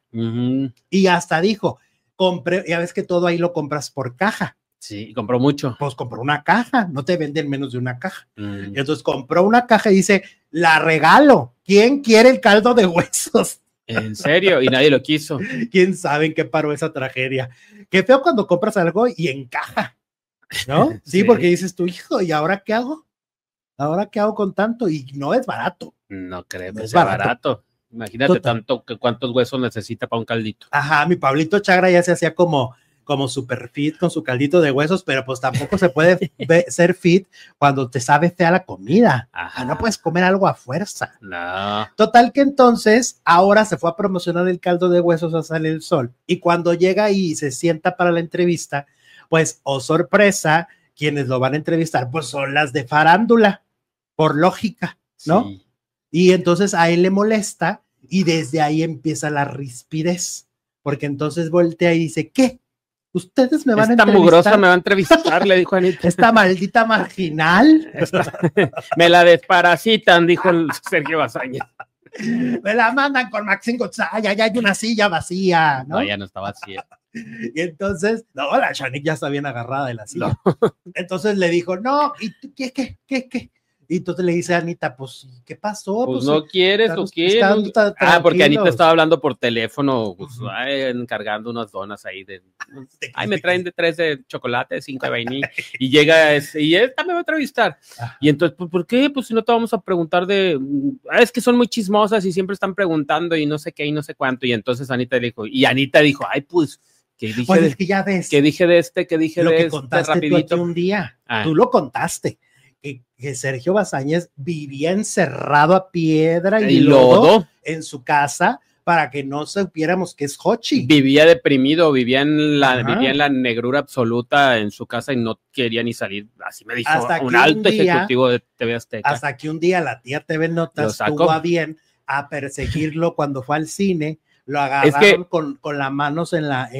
y hasta dijo, compré, ya ves que todo ahí lo compras por caja. Sí, compró mucho. Pues compró una caja, no te venden menos de una caja. Y entonces compró una caja y dice, la regalo, ¿quién quiere el caldo de huesos? ¿En serio? Y nadie lo quiso. ¿Quién sabe en qué paró esa tragedia? Qué feo cuando compras algo y encaja, ¿no? Sí, porque dices tu hijo, ¿y ahora qué hago? ¿Ahora qué hago con tanto? Y no es barato. No creo que sea barato. Imagínate tanto que cuántos huesos necesita para un caldito. Ajá, mi Pablito Chagra ya se hacía como super fit con su caldito de huesos, pero pues tampoco se puede ser fit cuando te sabe fea la comida. Ajá. No puedes comer algo a fuerza. No. Total que entonces ahora se fue a promocionar el caldo de huesos a Sale el Sol, y cuando llega y se sienta para la entrevista, pues, oh sorpresa, quienes lo van a entrevistar, pues son las de farándula, por lógica, ¿no? Sí. Y entonces a él le molesta y desde ahí empieza la rispidez, porque entonces voltea y dice, ¿qué? ¿Ustedes me van a entrevistar? Esta mugrosa me va a entrevistar, le dijo Anita. Esta maldita marginal. Me la desparasitan, dijo el Sergio Bazáñez. Me la mandan con Maxine González, ya hay una silla vacía, ¿no? No, ya no está vacía. Y entonces, no, la Shanique ya está bien agarrada de la silla. No. Entonces le dijo, no, ¿y tú qué? Y entonces le dice a Anita, pues, ¿qué pasó? Pues no quieres o quieres. Porque Anita estaba hablando por teléfono, pues, encargando unas donas ahí me traen de 3 de chocolate, 5 de vainilla, y llega y esta me va a entrevistar. Ajá. Y entonces, ¿por qué? Pues si no te vamos a preguntar es que son muy chismosas y siempre están preguntando y no sé qué y no sé cuánto. Y entonces Anita dijo, ay, pues, ¿Qué dije Pues es que ya ves. ¿Qué dije de este? ¿Qué dije lo de que este contaste rapidito? tú aquí un día. Tú lo contaste. Que Sergio Bazáñez vivía encerrado a piedra y lodo en su casa para que no supiéramos que es Hochi. Vivía deprimido, vivía en la negrura absoluta en su casa y no quería ni salir. Así me dijo un alto ejecutivo de TV Azteca. Hasta que un día la tía TV Notas tuvo a bien a perseguirlo cuando fue al cine. Lo agarraron con las manos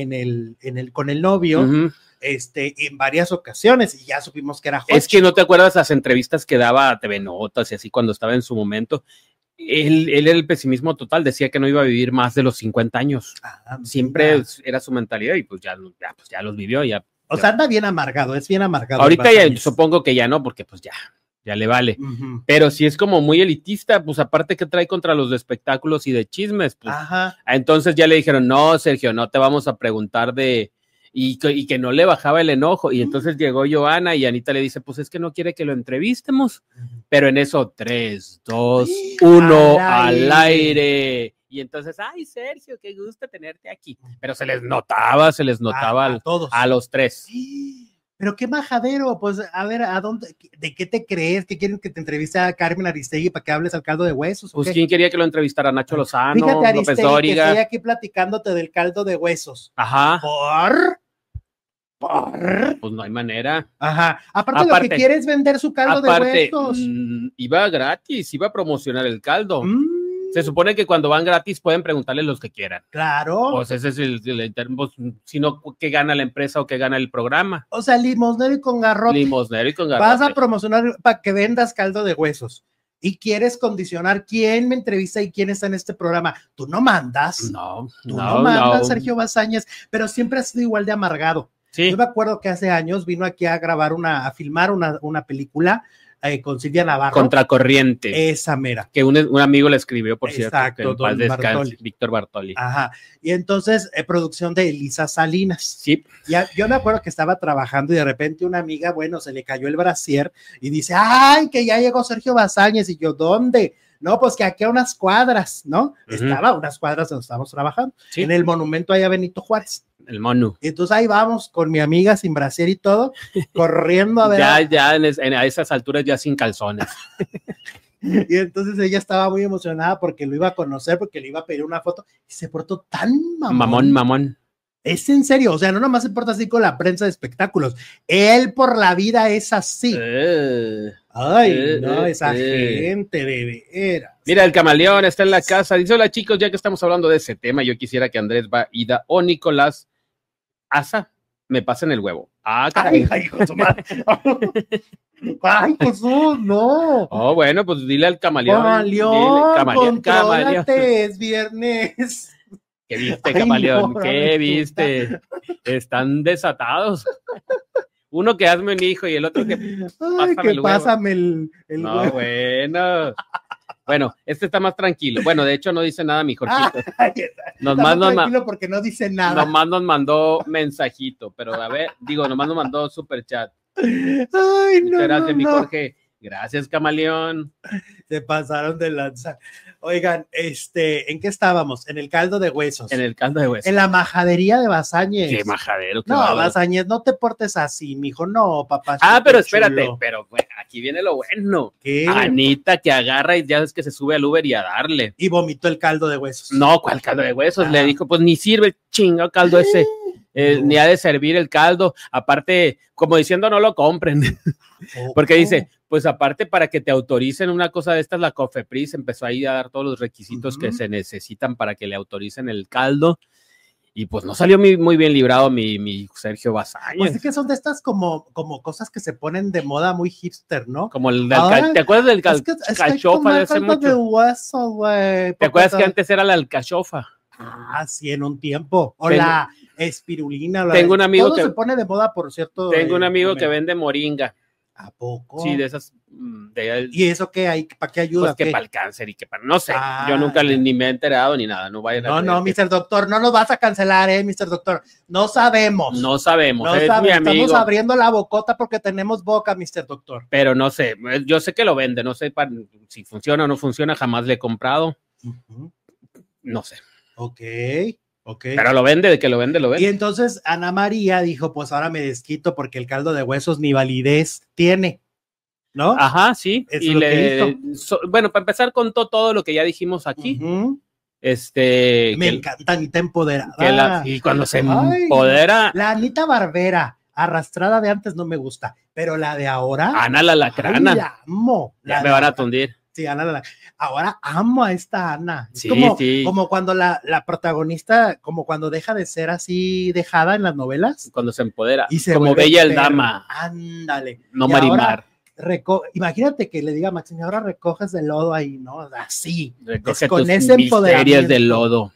con el novio. En varias ocasiones y ya supimos que era Hochi. Es que no te acuerdas las entrevistas que daba a TV Notas y así cuando estaba en su momento. Él era el pesimismo total, decía que no iba a vivir más de los 50 años. Siempre era su mentalidad y pues ya los vivió. O sea, anda bien amargado, es bien amargado. Ahorita ya, supongo que ya no, porque pues ya le vale. Pero si es como muy elitista, pues aparte que trae contra los de espectáculos y de chismes, pues entonces ya le dijeron, no, Sergio, no te vamos a preguntar y que no le bajaba el enojo, y entonces llegó Joana y Anita le dice, pues es que no quiere que lo entrevistemos, pero en eso 3, 2, 1 al aire, y entonces, ay Sergio, qué gusto tenerte aquí, pero se les notaba a todos, a los 3. Pero qué majadero, pues a ver, ¿de qué te crees? ¿Que quieren que te entreviste a Carmen Aristegui para que hables al caldo de huesos? Pues quién quería que lo entrevistara, Nacho Lozano, fíjate, Aristegui, López Dóriga. Que estoy aquí platicándote del caldo de huesos. ¿Por? Pues no hay manera. Aparte lo que quieres vender su caldo de huesos. Iba gratis, iba a promocionar el caldo. Se supone que cuando van gratis pueden preguntarle los que quieran. Claro. Pues ese es el pues, sino que gana la empresa o que gana el programa. O sea, limosnero y con garrote. Vas a promocionar para que vendas caldo de huesos. Y quieres condicionar quién me entrevista y quién está en este programa. Tú no mandas. No mandas, Sergio Bazáñez, pero siempre has sido igual de amargado. Sí. Yo me acuerdo que hace años vino aquí a filmar una película con Silvia Navarro. Contracorriente. Esa mera. Que un amigo le escribió, por cierto. Exacto, que en paz descanse, Víctor Bartoli. Y entonces, producción de Elisa Salinas. Sí. Yo me acuerdo que estaba trabajando y de repente una amiga, se le cayó el brasier y dice, ay, que ya llegó Sergio Bazáñez. Y yo, ¿dónde? No, pues que aquí a unas cuadras, ¿no? Estaba a unas cuadras donde estábamos trabajando. Sí. En el monumento allá Benito Juárez. El Monu. Y entonces ahí vamos con mi amiga sin brasier y todo, corriendo a ver. a esas alturas ya sin calzones. Y entonces ella estaba muy emocionada porque lo iba a conocer, porque le iba a pedir una foto y se portó tan mamón. Es en serio, o sea, no nomás se porta así con la prensa de espectáculos. Él por la vida es así. Esa gente de veras. Mira, el camaleón está en la casa. Dice, hola chicos, ya que estamos hablando de ese tema, yo quisiera que Andrés Ida o Nicolás Asa me pasen el huevo. Ay, Josué. Ay, Jesús, no. Bueno, pues dile al camaleón. Camaleón, es viernes. ¿Qué viste, camaleón? ¿Qué viste? Están desatados. Uno que hazme un hijo y el otro que pásame el no, huevo. Bueno, este está más tranquilo. Bueno, de hecho no dice nada mi Jorgito. Tranquilo porque no dice nada. Nomás nos mandó mensajito, pero a ver, nomás nos mandó super chat. Ay, no, gracias, mi Jorge. Gracias, camaleón. Se pasaron de lanza. Oigan, ¿en qué estábamos? En el caldo de huesos. En el caldo de huesos. En la majadería de Bazáñez. Qué majadero. No, Bazáñez, no te portes así, mijo. No, papá. Pero espérate, pero aquí viene lo bueno. ¿Qué? Anita que agarra y ya es que se sube al Uber y a darle. Y vomitó el caldo de huesos. No, ¿cuál caldo de huesos? Le dijo, pues ni sirve el chingado caldo ese. Ni ha de servir el caldo, aparte, como diciendo no lo compren, porque dice, pues aparte para que te autoricen una cosa de estas, la COFEPRIS empezó ahí a dar todos los requisitos que se necesitan para que le autoricen el caldo, y pues no salió muy bien librado mi Sergio Bazáñez. Pues es que son de estas como cosas que se ponen de moda muy hipster, ¿no? Como ¿te acuerdas del alcachofa de hace mucho? De hueso, güey. ¿Te acuerdas que antes era la alcachofa? Sí, en un tiempo. O la espirulina. Tengo un amigo todo se pone de moda, por cierto. Tengo un amigo que vende moringa. ¿A poco? Sí, de esas. ¿Y eso qué hay? ¿Para qué ayuda? Pues que para el cáncer y que para. No sé. Yo nunca ni me he enterado ni nada. No vayan a. No, Mr. Doctor, no nos vas a cancelar, Mr. Doctor. No sabemos. No sabemos. Es mi amigo. Estamos abriendo la bocota porque tenemos boca, Mr. Doctor. Pero no sé. Yo sé que lo vende. No sé si funciona o no funciona. Jamás le he comprado. No sé. Ok. Okay. Pero lo vende, de que lo vende, lo Y vende. entonces Ana María dijo, pues ahora me desquito porque el caldo de huesos ni validez tiene, ¿no? Ajá, sí. Eso Y es lo que hizo. bueno, para empezar contó todo lo que ya dijimos aquí. Me encanta Anita empoderada. Y cuando se empodera. La Anita Barbera, arrastrada de antes no me gusta, pero la de ahora. Ana la Lacrana. La amo. Ya me van a tundir. Sí, Ana ahora amo a esta Ana. Es sí, como cuando la protagonista, como cuando deja de ser así dejada en las novelas. Cuando se empodera. Y se como Bella el Dama. Ándale. No Marimar. Imagínate que le diga a Maxine, ahora recoges del lodo ahí, ¿no? Así. Recoge con tus ese empoderamiento del lodo.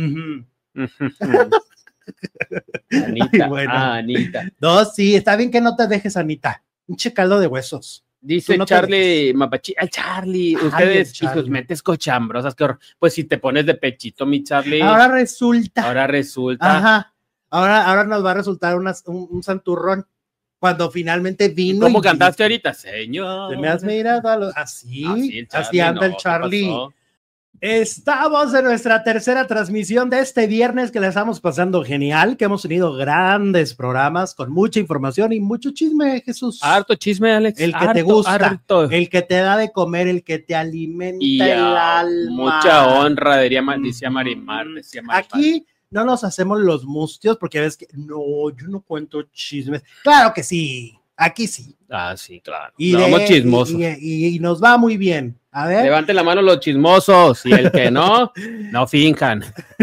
Anita, bueno. Anita. No, sí, está bien que no te dejes, Anita. Un caldo de huesos. Dice no Charlie Mapachi, Charlie, ustedes y sus mentes cochambrosas, pues si te pones de pechito, mi Charlie. Ahora resulta. Ajá. Ahora nos va a resultar un santurrón. Cuando finalmente vino. ¿Cómo cantaste ahorita, señor? Te me has mirado así anda el Charlie. Estamos en nuestra tercera transmisión de este viernes que la estamos pasando genial, que hemos tenido grandes programas con mucha información y mucho chisme, Jesús. Harto chisme, Alex. El que te gusta, el que te da de comer, el que te alimenta el alma. Mucha honra, decía Marimar. Aquí no nos hacemos los mustios porque ves que no, yo no cuento chismes. Claro que sí, aquí sí. Ah, sí, claro. Y vamos chismosos. Y nos va muy bien. A ver. Levanten la mano los chismosos y el que no, no finjan.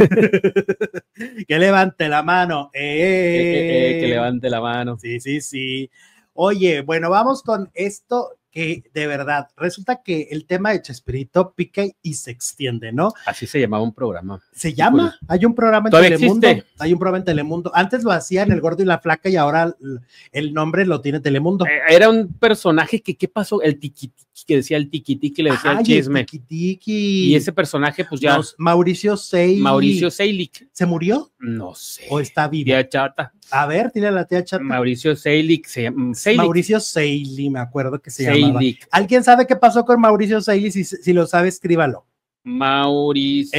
Que levante la mano. Que levante la mano. Sí. Oye, bueno, vamos con esto que de verdad, resulta que el tema de Chespirito pica y se extiende, ¿no? Así se llamaba un programa. ¿Se llama? Hay un programa en Telemundo. Existe? Hay un programa en Telemundo. Antes lo hacían El Gordo y la Flaca y ahora el nombre lo tiene Telemundo. Era un personaje que, ¿qué pasó? El tiquitiqui, que decía el tiquitiqui, le decía el chisme. El tiquitiqui. Y ese personaje, pues ya. Mauricio Seilik. ¿Se murió? No sé. ¿O está vivo? Tía Chata. A ver, dile a la tía Chata. Mauricio Seilik. Mauricio Seili, me acuerdo que se llamaba. ¿Alguien sabe qué pasó con Mauricio Seili? Si lo sabe, escríbalo. Mauricio.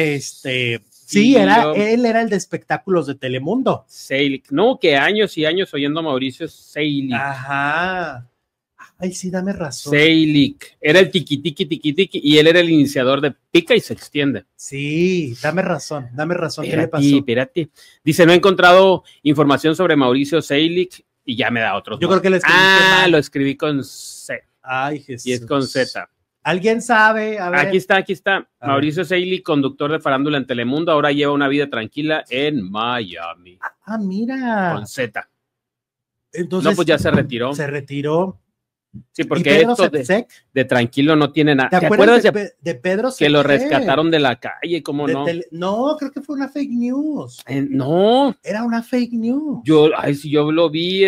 Sí, él era el de espectáculos de Telemundo. Seilik. No, que años y años oyendo a Mauricio Seilik. Ajá. Ay, sí, dame razón. Seilik. Era el tiquitiqui y él era el iniciador de Pica y se extiende. Sí, dame razón. ¿Qué le pasó? Espérate. Dice, no he encontrado información sobre Mauricio Seilik y ya me da otros. Yo creo que lo escribí mal. Lo escribí con C. Ay, Jesús. Y es con Z. ¿Alguien sabe? A ver. Aquí está. Mauricio Seilik, conductor de farándula en Telemundo, ahora lleva una vida tranquila en Miami. Ah, mira. Con Z. Entonces, no, pues ya se retiró. Se retiró. Sí, porque esto de tranquilo no tiene nada. ¿Te acuerdas de Pedro Sepsek? Que lo rescataron de la calle, ¿cómo no? No, creo que fue una fake news. No. Era una fake news. Yo lo vi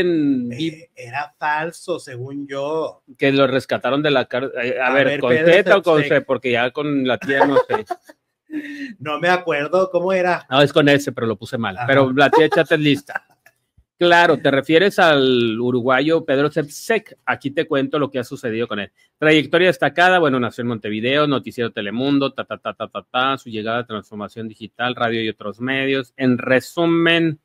era falso, según yo. Que lo rescataron de la cárcel. A ver, ¿con Z o con C? Porque ya con la tía no sé. No me acuerdo, ¿cómo era? No, es con S, pero lo puse mal. Ajá. Pero la tía Chata es lista. Claro, te refieres al uruguayo Pedro Sepsek. Aquí te cuento lo que ha sucedido con él. Trayectoria destacada, bueno, nació en Montevideo, noticiero Telemundo, su llegada a transformación digital, radio y otros medios. En resumen,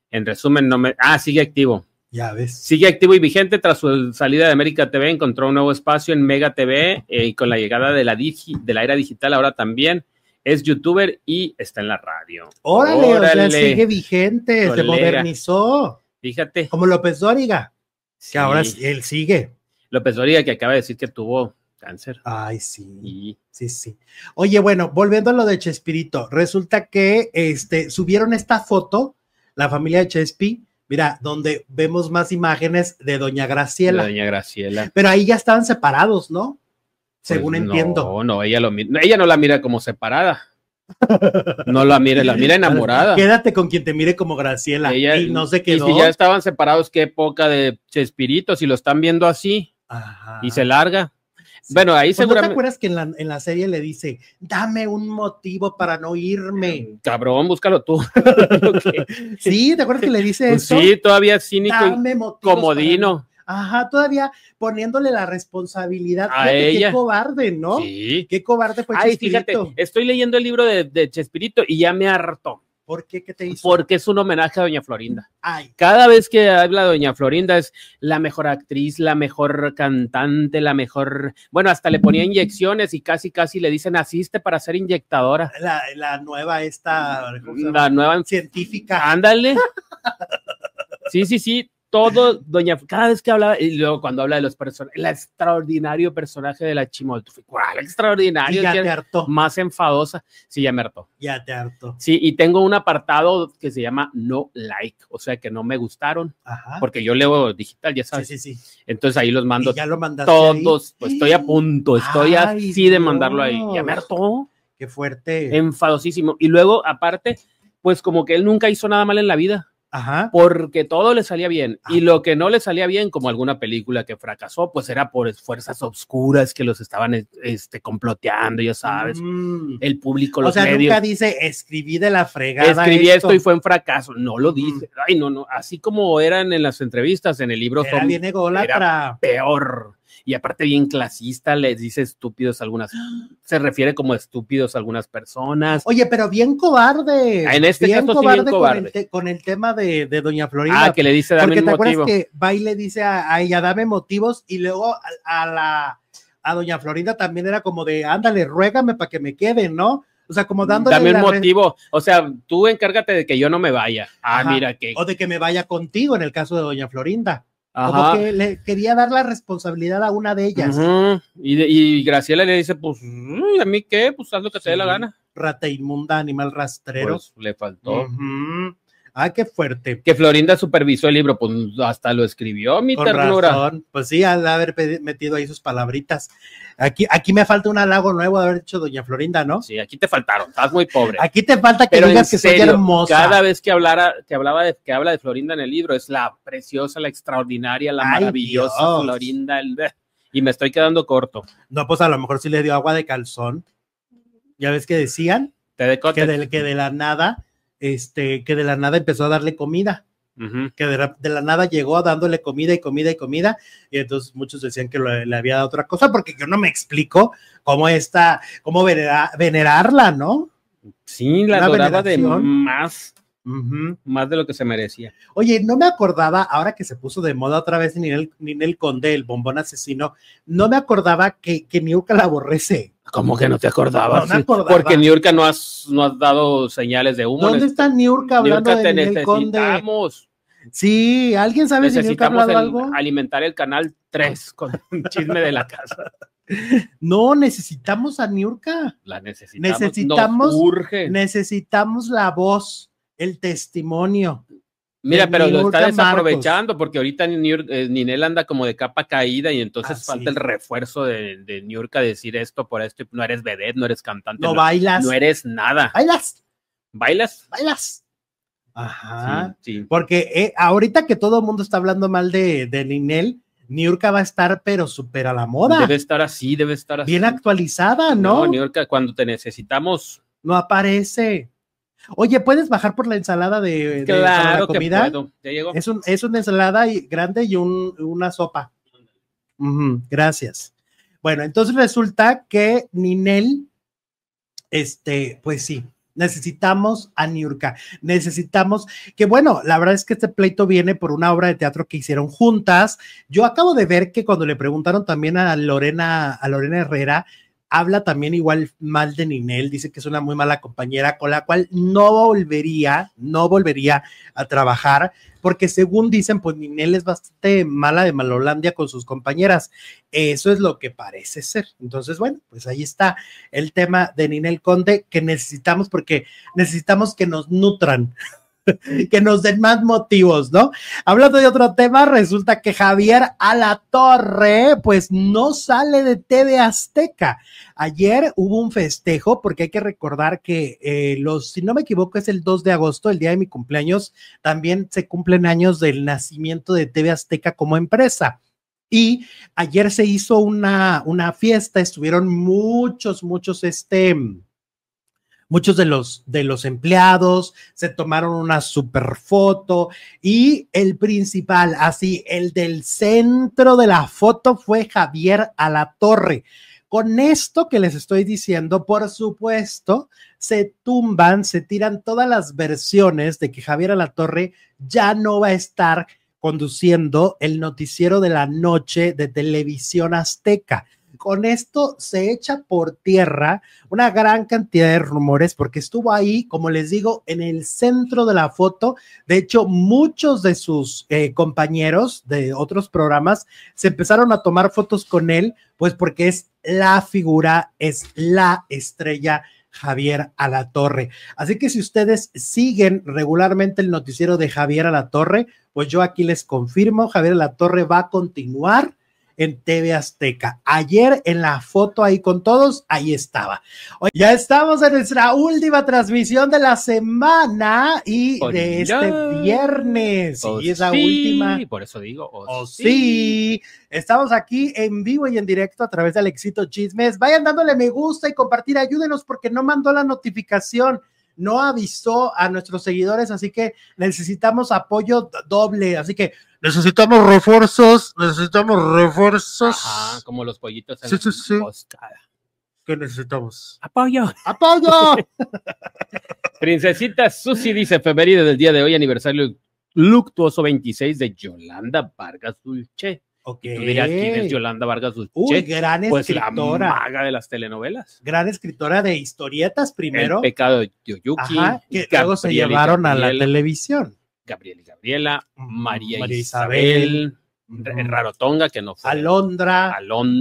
sigue activo. Ya ves. Sigue activo y vigente tras su salida de América TV, encontró un nuevo espacio en Mega TV y con la llegada de la era digital ahora también. Es youtuber y está en la radio. Órale. O sea, sigue vigente, colega. Se modernizó. Fíjate. Como López Dóriga, sí. Que ahora él sigue. López Dóriga, que acaba de decir que tuvo cáncer. Ay, sí. Sí. Oye, bueno, volviendo a lo de Chespirito, resulta que subieron esta foto, la familia de Chespi, mira, donde vemos más imágenes de Doña Graciela. Pero ahí ya estaban separados, ¿no? Según entiendo. No, ella no la mira como separada. No la mira enamorada. Quédate con quien te mire como Graciela. Y no se quedó. Y si ya estaban separados, qué época de Chespirito, si lo están viendo así. Ajá. Y se larga. Sí. Bueno, ahí seguramente. ¿No te acuerdas que en la serie le dice, dame un motivo para no irme? Cabrón, búscalo tú. Sí, ¿te acuerdas que le dice pues eso? Sí, todavía cínico y comodino. Ajá, todavía poniéndole la responsabilidad a ella. Qué cobarde, ¿no? Sí. Qué cobarde fue Chespirito. Fíjate, estoy leyendo el libro de Chespirito y ya me hartó. ¿Por qué? ¿Qué te hizo? Porque es un homenaje a doña Florinda. Ay. Cada vez que habla doña Florinda es la mejor actriz, la mejor cantante, la mejor... Bueno, hasta le ponía inyecciones y casi le dicen, naciste para ser inyectadora. La nueva La nueva científica. Ándale. Sí. Todo, cada vez que hablaba, y luego cuando habla de los personajes, el extraordinario personaje de la Chimoltrufia, ¿cuál extraordinario? Y ya te hartó. Más enfadosa, sí, ya me hartó. Ya te hartó. Sí, y tengo un apartado que se llama no like, o sea que no me gustaron, Ajá. porque yo leo digital, ya sabes. Sí. Entonces ahí los mando. ¿Y ya lo mandaste todos, ahí? Pues estoy a punto, estoy así de mandarlo ahí. Ya me hartó. Qué fuerte. Enfadosísimo. Y luego, aparte, pues como que él nunca hizo nada mal en la vida. Ajá. Porque todo le salía bien. Y lo que no le salía bien, como alguna película que fracasó, pues era por fuerzas obscuras que los estaban comploteando, ya sabes. El público, los medios. O sea, nunca dice, escribí de la fregada. Escribí esto y fue un fracaso. No lo dice. Ay, no. Así como eran en las entrevistas, en el libro. Era bien ególatra. Era peor. Y aparte bien clasista, les dice estúpidos algunas, se refiere como estúpidos a algunas personas. Oye, pero bien cobarde. En este bien caso cobarde, sí bien cobarde. Con el tema de doña Florinda. Ah, que le dice, dame un motivo. Porque te acuerdas que va y le dice a ella, dame motivos, y luego a doña Florinda también era como de, ándale, ruégame para que me quede, ¿no? O sea, como dándole dame un motivo, o sea, tú encárgate de que yo no me vaya. Ajá. Mira que... O de que me vaya contigo, en el caso de doña Florinda. Ajá. Como que le quería dar la responsabilidad a una de ellas. Y Graciela le dice, pues, ¿a mí qué? Pues haz lo que te dé la gana. Rata inmunda, animal rastrero. Pues le faltó. Ah, qué fuerte. Que Florinda supervisó el libro, pues hasta lo escribió, mi ternura. Razón. Pues sí, al haber metido ahí sus palabritas. Aquí me falta un halago nuevo de haber dicho doña Florinda, ¿no? Sí, aquí te faltaron, estás muy pobre. Aquí te falta que digas que soy hermosa. Cada vez que habla de Florinda en el libro, es la preciosa, la extraordinaria, la maravillosa Dios. Florinda, y me estoy quedando corto. No, pues a lo mejor sí le dio agua de calzón. Ya ves que decían que de la nada, que de la nada empezó a darle comida. Que de la nada llegó dándole comida, y entonces muchos decían que le había dado otra cosa, porque yo no me explico cómo venerarla, ¿no? Sí, la adoraba de más de lo que se merecía. Oye, no me acordaba, ahora que se puso de moda otra vez Ninel Conde, el bombón asesino, no me acordaba que Niurka la aborrece. ¿Cómo que no te acordabas? No me acordaba. Porque Niurka no has dado señales de humo. ¿Dónde está Niurka hablando de Ninel Conde? Sí, ¿alguien sabe si Niurka ha hablado algo? Alimentar el canal 3 con un chisme de la casa. No, necesitamos a Niurka. La necesitamos. Nos urge. Necesitamos la voz, el testimonio. Mira, pero lo está desaprovechando porque ahorita Ninel anda como de capa caída y entonces falta el refuerzo de Niurka, decir esto por esto. No eres vedette, no eres cantante. No bailas. No eres nada. ¿Bailas? Ajá. Sí. Porque ahorita que todo el mundo está hablando mal de Ninel, Niurka va a estar pero súper a la moda. Debe estar así. Bien actualizada, ¿no? No, Niurka, cuando te necesitamos. No aparece. Oye, ¿puedes bajar por la ensalada de la comida? Que puedo. Ya llegó. Es una ensalada grande y una sopa. Gracias. Bueno, entonces resulta que Ninel, pues sí, necesitamos a Niurka, necesitamos que, bueno, la verdad es que este pleito viene por una obra de teatro que hicieron juntas. Yo acabo de ver que cuando le preguntaron también a Lorena Herrera, habla también igual mal de Ninel, dice que es una muy mala compañera con la cual no volvería a trabajar, porque según dicen, pues Ninel es bastante mala de Malolandia con sus compañeras. Eso es lo que parece ser. Entonces, bueno, pues ahí está el tema de Ninel Conde que necesitamos, porque necesitamos que nos nutran. Que nos den más motivos, ¿no? Hablando de otro tema, resulta que Javier Alatorre, pues no sale de TV Azteca. Ayer hubo un festejo, porque hay que recordar que si no me equivoco, es el 2 de agosto, el día de mi cumpleaños, también se cumplen años del nacimiento de TV Azteca como empresa. Y ayer se hizo una fiesta, estuvieron muchos de los empleados, se tomaron una super foto y el principal, así, el del centro de la foto fue Javier Alatorre. Con esto que les estoy diciendo, por supuesto, se tiran todas las versiones de que Javier Alatorre ya no va a estar conduciendo el noticiero de la noche de Televisión Azteca. Con esto se echa por tierra una gran cantidad de rumores porque estuvo ahí, como les digo, en el centro de la foto. De hecho, muchos de sus compañeros de otros programas se empezaron a tomar fotos con él, pues porque es la figura, es la estrella Javier Alatorre. Así que si ustedes siguen regularmente el noticiero de Javier Alatorre, pues yo aquí les confirmo, Javier Alatorre va a continuar en TV Azteca. Ayer en la foto ahí con todos, ahí estaba. Hoy ya estamos en nuestra última transmisión de la semana y de este viernes. Oh, y es la sí, última. Por eso digo, sí. Estamos aquí en vivo y en directo a través de Alexito Chismes. Vayan dándole me gusta y compartir, ayúdenos porque no mandó la notificación. No avisó a nuestros seguidores, así que necesitamos apoyo doble, así que necesitamos refuerzos. Ajá, como los pollitos en sí. emboscada. ¿Qué necesitamos? ¡Apoyo! Princesita Susi dice, efeméride del día de hoy, aniversario luctuoso 26 de Yolanda Vargas Dulce. Okay. Tú dirás, ¿quién es Yolanda Vargas Dulce? Uy, gran escritora. Pues la maga de las telenovelas. Gran escritora de historietas primero. El pecado de Yoyuki. Ajá, que luego se llevaron a la televisión. Gabriel y Gabriela, María Isabel, Rarotonga, que no fue. Alondra.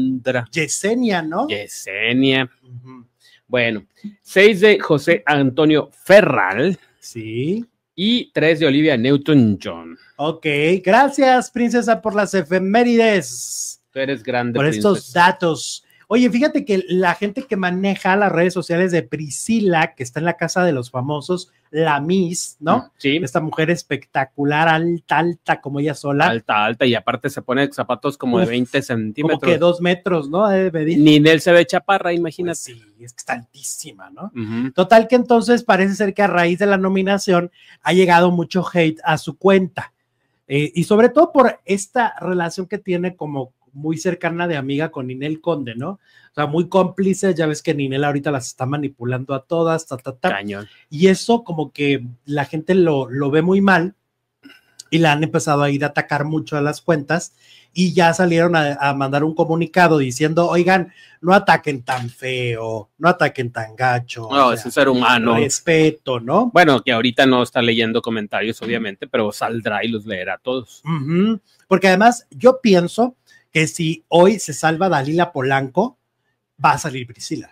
Yesenia, ¿no? Yesenia. Bueno, 6 de José Antonio Ferral. Sí. Y 3 de Olivia Newton-John. Ok, gracias, princesa, por las efemérides. Tú eres grande, por princesa. Estos datos. Oye, fíjate que la gente que maneja las redes sociales de Priscila, que está en la casa de los famosos, la Miss, ¿no? Sí. Esta mujer espectacular, alta, como ella sola. Alta, y aparte se pone zapatos como de 20 centímetros. Como que 2 metros, ¿no? Ninel se ve chaparra, imagínate. Pues sí, es que está altísima, ¿no? Total que entonces parece ser que a raíz de la nominación ha llegado mucho hate a su cuenta. Y sobre todo por esta relación que tiene como muy cercana de amiga con Ninel Conde, ¿no? O sea, muy cómplice, ya ves que Ninel ahorita las está manipulando a todas, Cañón. Y eso como que la gente lo ve muy mal y la han empezado a ir a atacar mucho a las cuentas y ya salieron a mandar un comunicado diciendo, oigan, no ataquen tan feo, no ataquen tan gacho. No, es un ser humano. Respeto, ¿no? Bueno, que ahorita no está leyendo comentarios, obviamente, pero saldrá y los leerá todos. Porque además yo pienso que si hoy se salva Dalila Polanco, va a salir Priscila.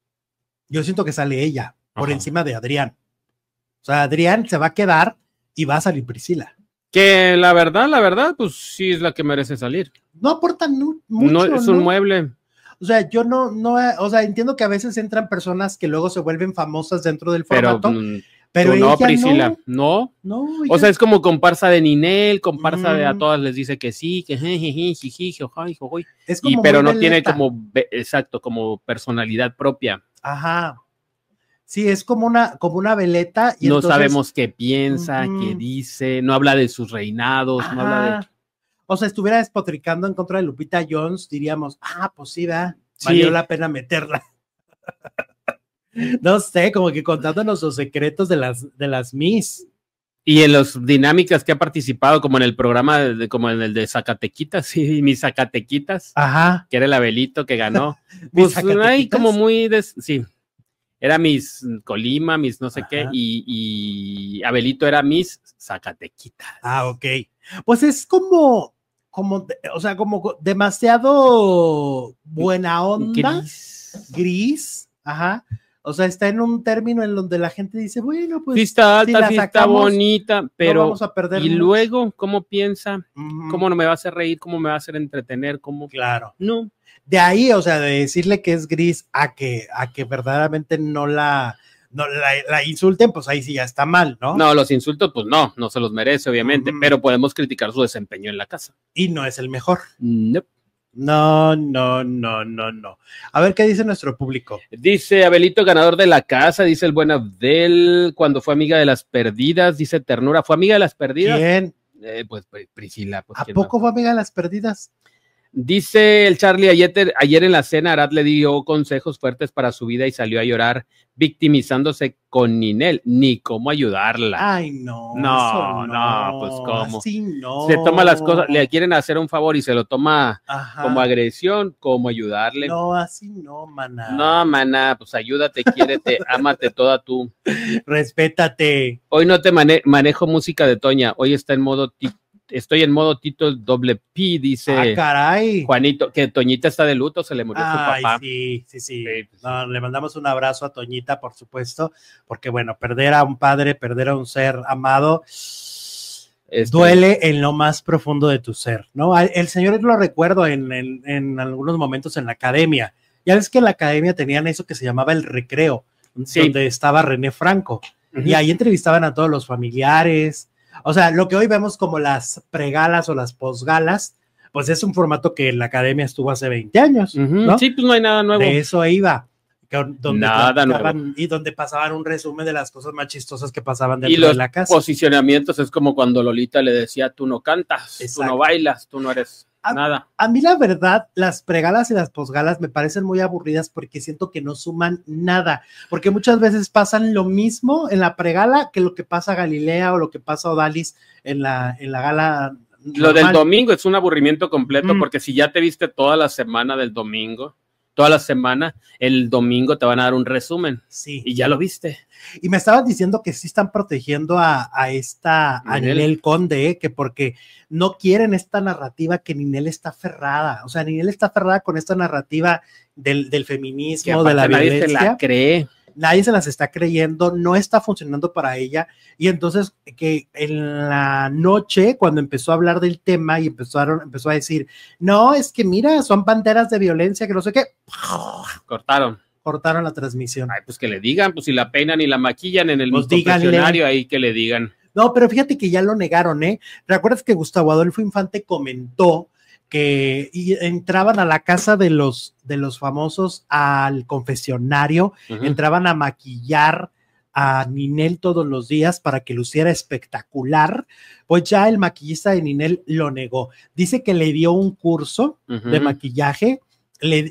Yo siento que sale ella por encima de Adrián. O sea, Adrián se va a quedar y va a salir Priscila. Que la verdad, pues sí es la que merece salir. No aportan mucho. No es un mueble. O sea, yo no, o sea, entiendo que a veces entran personas que luego se vuelven famosas dentro del formato. Pero no, Priscila, no. O sea, es como comparsa de Ninel, comparsa de a todas les dice que sí, que es como pero no veleta. Tiene como personalidad propia. Ajá. Sí, es como una veleta. Y no entonces, sabemos qué piensa, qué dice, no habla de sus reinados, no habla de... O sea, estuviera despotricando en contra de Lupita Jones, diríamos, pues sí, valió la pena meterla. No sé, como que contándonos los secretos de las Miss. Y en las dinámicas que ha participado, como en el programa, como en el de Zacatequitas, sí, mis Zacatequitas, que era el Abelito que ganó. Pues hay como muy, sí, era Miss Colima, Miss no sé qué, y Abelito era Miss Zacatequitas. Ok. Pues es como, o sea, como demasiado buena onda. Gris. O sea, está en un término en donde la gente dice, bueno, pues. Sí está alta, sí está bonita, pero. No vamos a perder y mucho. Luego, ¿cómo piensa? ¿Cómo no me va a hacer reír? ¿Cómo me va a hacer entretener? ¿Cómo? Claro. No. De ahí, o sea, de decirle que es gris a que verdaderamente no la insulten, pues ahí sí ya está mal, ¿no? No, los insultos, pues no se los merece, obviamente, pero podemos criticar su desempeño en la casa. Y no es el mejor. Nope. No. A ver qué dice nuestro público. Dice Abelito, ganador de la casa, dice el buen Abdel, cuando fue amiga de las perdidas, dice Ternura, ¿fue amiga de las perdidas? ¿Quién? Pues Priscila. Pues, ¿A poco fue amiga de las perdidas? Dice el Charlie, ayer en la cena Arad le dio consejos fuertes para su vida y salió a llorar victimizándose con Ninel, ni cómo ayudarla. Ay, no. No, pues cómo. Así no. Se toma las cosas, le quieren hacer un favor y se lo toma como Ajá. agresión, como ayudarle. No, así no, maná. No, maná, pues ayúdate, quiérete, ámate toda tú. Respétate. Hoy no te manejo música de Toña, hoy está en modo estoy en modo Tito doble P, dice caray. Juanito, que Toñita está de luto, se le murió su papá. Sí. Pues No, le mandamos un abrazo a Toñita, por supuesto, porque bueno, perder a un padre, perder a un ser amado, duele en lo más profundo de tu ser, ¿no? El señor lo recuerdo en algunos momentos en la academia. Ya ves que en la academia tenían eso que se llamaba el recreo, donde estaba René Franco, y ahí entrevistaban a todos los familiares. O sea, lo que hoy vemos como las pregalas o las posgalas, pues es un formato que en la academia estuvo hace 20 años, ¿no? Sí, pues no hay nada nuevo. De eso iba. Nada nuevo. Y donde pasaban un resumen de las cosas más chistosas que pasaban dentro de la casa. Y los posicionamientos es como cuando Lolita le decía, tú no cantas, tú no bailas, tú no eres nada. A mí la verdad, las pregalas y las posgalas me parecen muy aburridas porque siento que no suman nada, porque muchas veces pasan lo mismo en la pregala que lo que pasa a Galilea o lo que pasa a Odalis en la gala. Lo del domingo es un aburrimiento completo, porque si ya te viste toda la semana del domingo, toda la semana, el domingo te van a dar un resumen. Sí. Y ya lo viste. Y me estaban diciendo que sí están protegiendo a Ninel Conde, que porque no quieren esta narrativa que Ninel está aferrada. O sea, Ninel está aferrada con esta narrativa del feminismo, de la violencia. Nadie se la cree. Nadie se las está creyendo, no está funcionando para ella. Y entonces que en la noche, cuando empezó a hablar del tema y empezó a decir, no, es que mira, son banderas de violencia, que no sé qué. Cortaron la transmisión. Ay, pues que le digan, pues si la peinan y la maquillan en el confesionario, ahí que le digan. No, pero fíjate que ya lo negaron, ¿eh? ¿Recuerdas que Gustavo Adolfo Infante comentó que entraban a la casa de los famosos al confesionario, entraban a maquillar a Ninel todos los días para que luciera espectacular? Pues ya el maquillista de Ninel lo negó. Dice que le dio un curso de maquillaje, le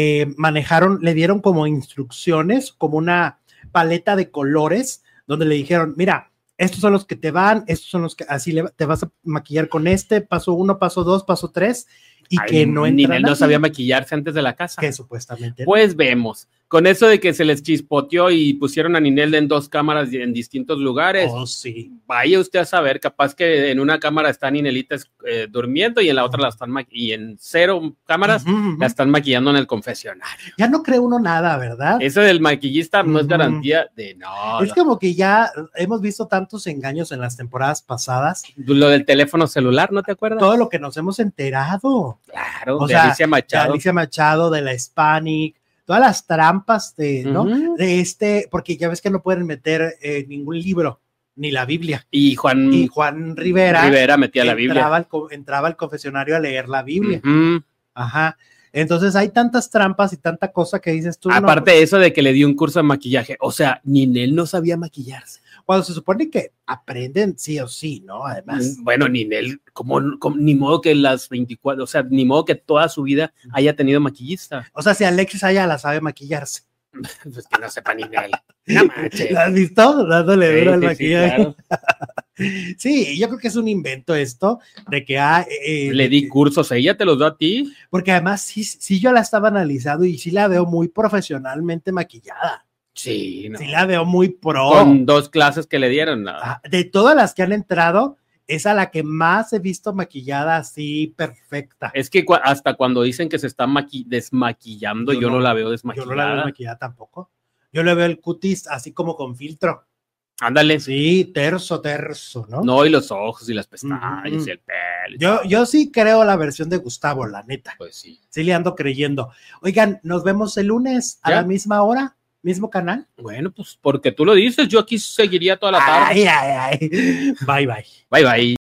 dieron como instrucciones, como una paleta de colores, donde le dijeron, mira, estos son los que te van, estos son los que así te vas a maquillar con paso 1, paso 2, paso 3, y que no entra. Ninel no sabía maquillarse antes de la casa. Que supuestamente. Pues vemos, con eso de que se les chispoteó y pusieron a Ninel en 2 cámaras en distintos lugares. Oh, sí. Vaya usted a saber, capaz que en una cámara está Ninelita durmiendo y en la otra la están y en 0 cámaras la están maquillando en el confesionario. Ya no cree uno nada, ¿verdad? Eso del maquillista no es garantía de nada. Es como que ya hemos visto tantos engaños en las temporadas pasadas. Lo del teléfono celular, ¿no te acuerdas? Todo lo que nos hemos enterado. Claro, o de sea, Alicia Machado. De Alicia Machado, de la Hispanic, todas las trampas ¿no? De porque ya ves que no pueden meter ningún libro, ni la Biblia. Y Juan Rivera metía la Biblia. Entraba al confesionario a leer la Biblia. Ajá. Entonces hay tantas trampas y tanta cosa que dices tú. Aparte de eso de que le dio un curso de maquillaje, o sea, Ninel no sabía maquillarse. Cuando se supone que aprenden sí o sí, ¿no? Además. Bueno, Ninel, como ni modo que las 24, o sea, ni modo que toda su vida haya tenido maquillista. O sea, si Alexis Ayala sabe maquillarse. Pues que no sepa Ninel. No manches. ¿La has visto? Dándole duro al maquillaje. Sí, claro. Sí, yo creo que es un invento esto, de que le di cursos, ella te los dio a ti. Porque además sí yo la estaba analizando y sí la veo muy profesionalmente maquillada. Sí, no. Sí la veo muy pro. Con 2 clases que le dieron. ¿No? De todas las que han entrado, es a la que más he visto maquillada así perfecta. Es que hasta cuando dicen que se está desmaquillando, yo no la veo desmaquillada. Yo no la veo desmaquillada tampoco. Yo le veo el cutis así como con filtro. Ándale. Sí, terso, ¿no? No, y los ojos y las pestañas y el pelo. Yo sí creo la versión de Gustavo, la neta. Pues sí. Sí le ando creyendo. Oigan, nos vemos el lunes a la misma hora, mismo canal. Bueno, pues porque tú lo dices, yo aquí seguiría toda la tarde. Ay. Bye. Bye.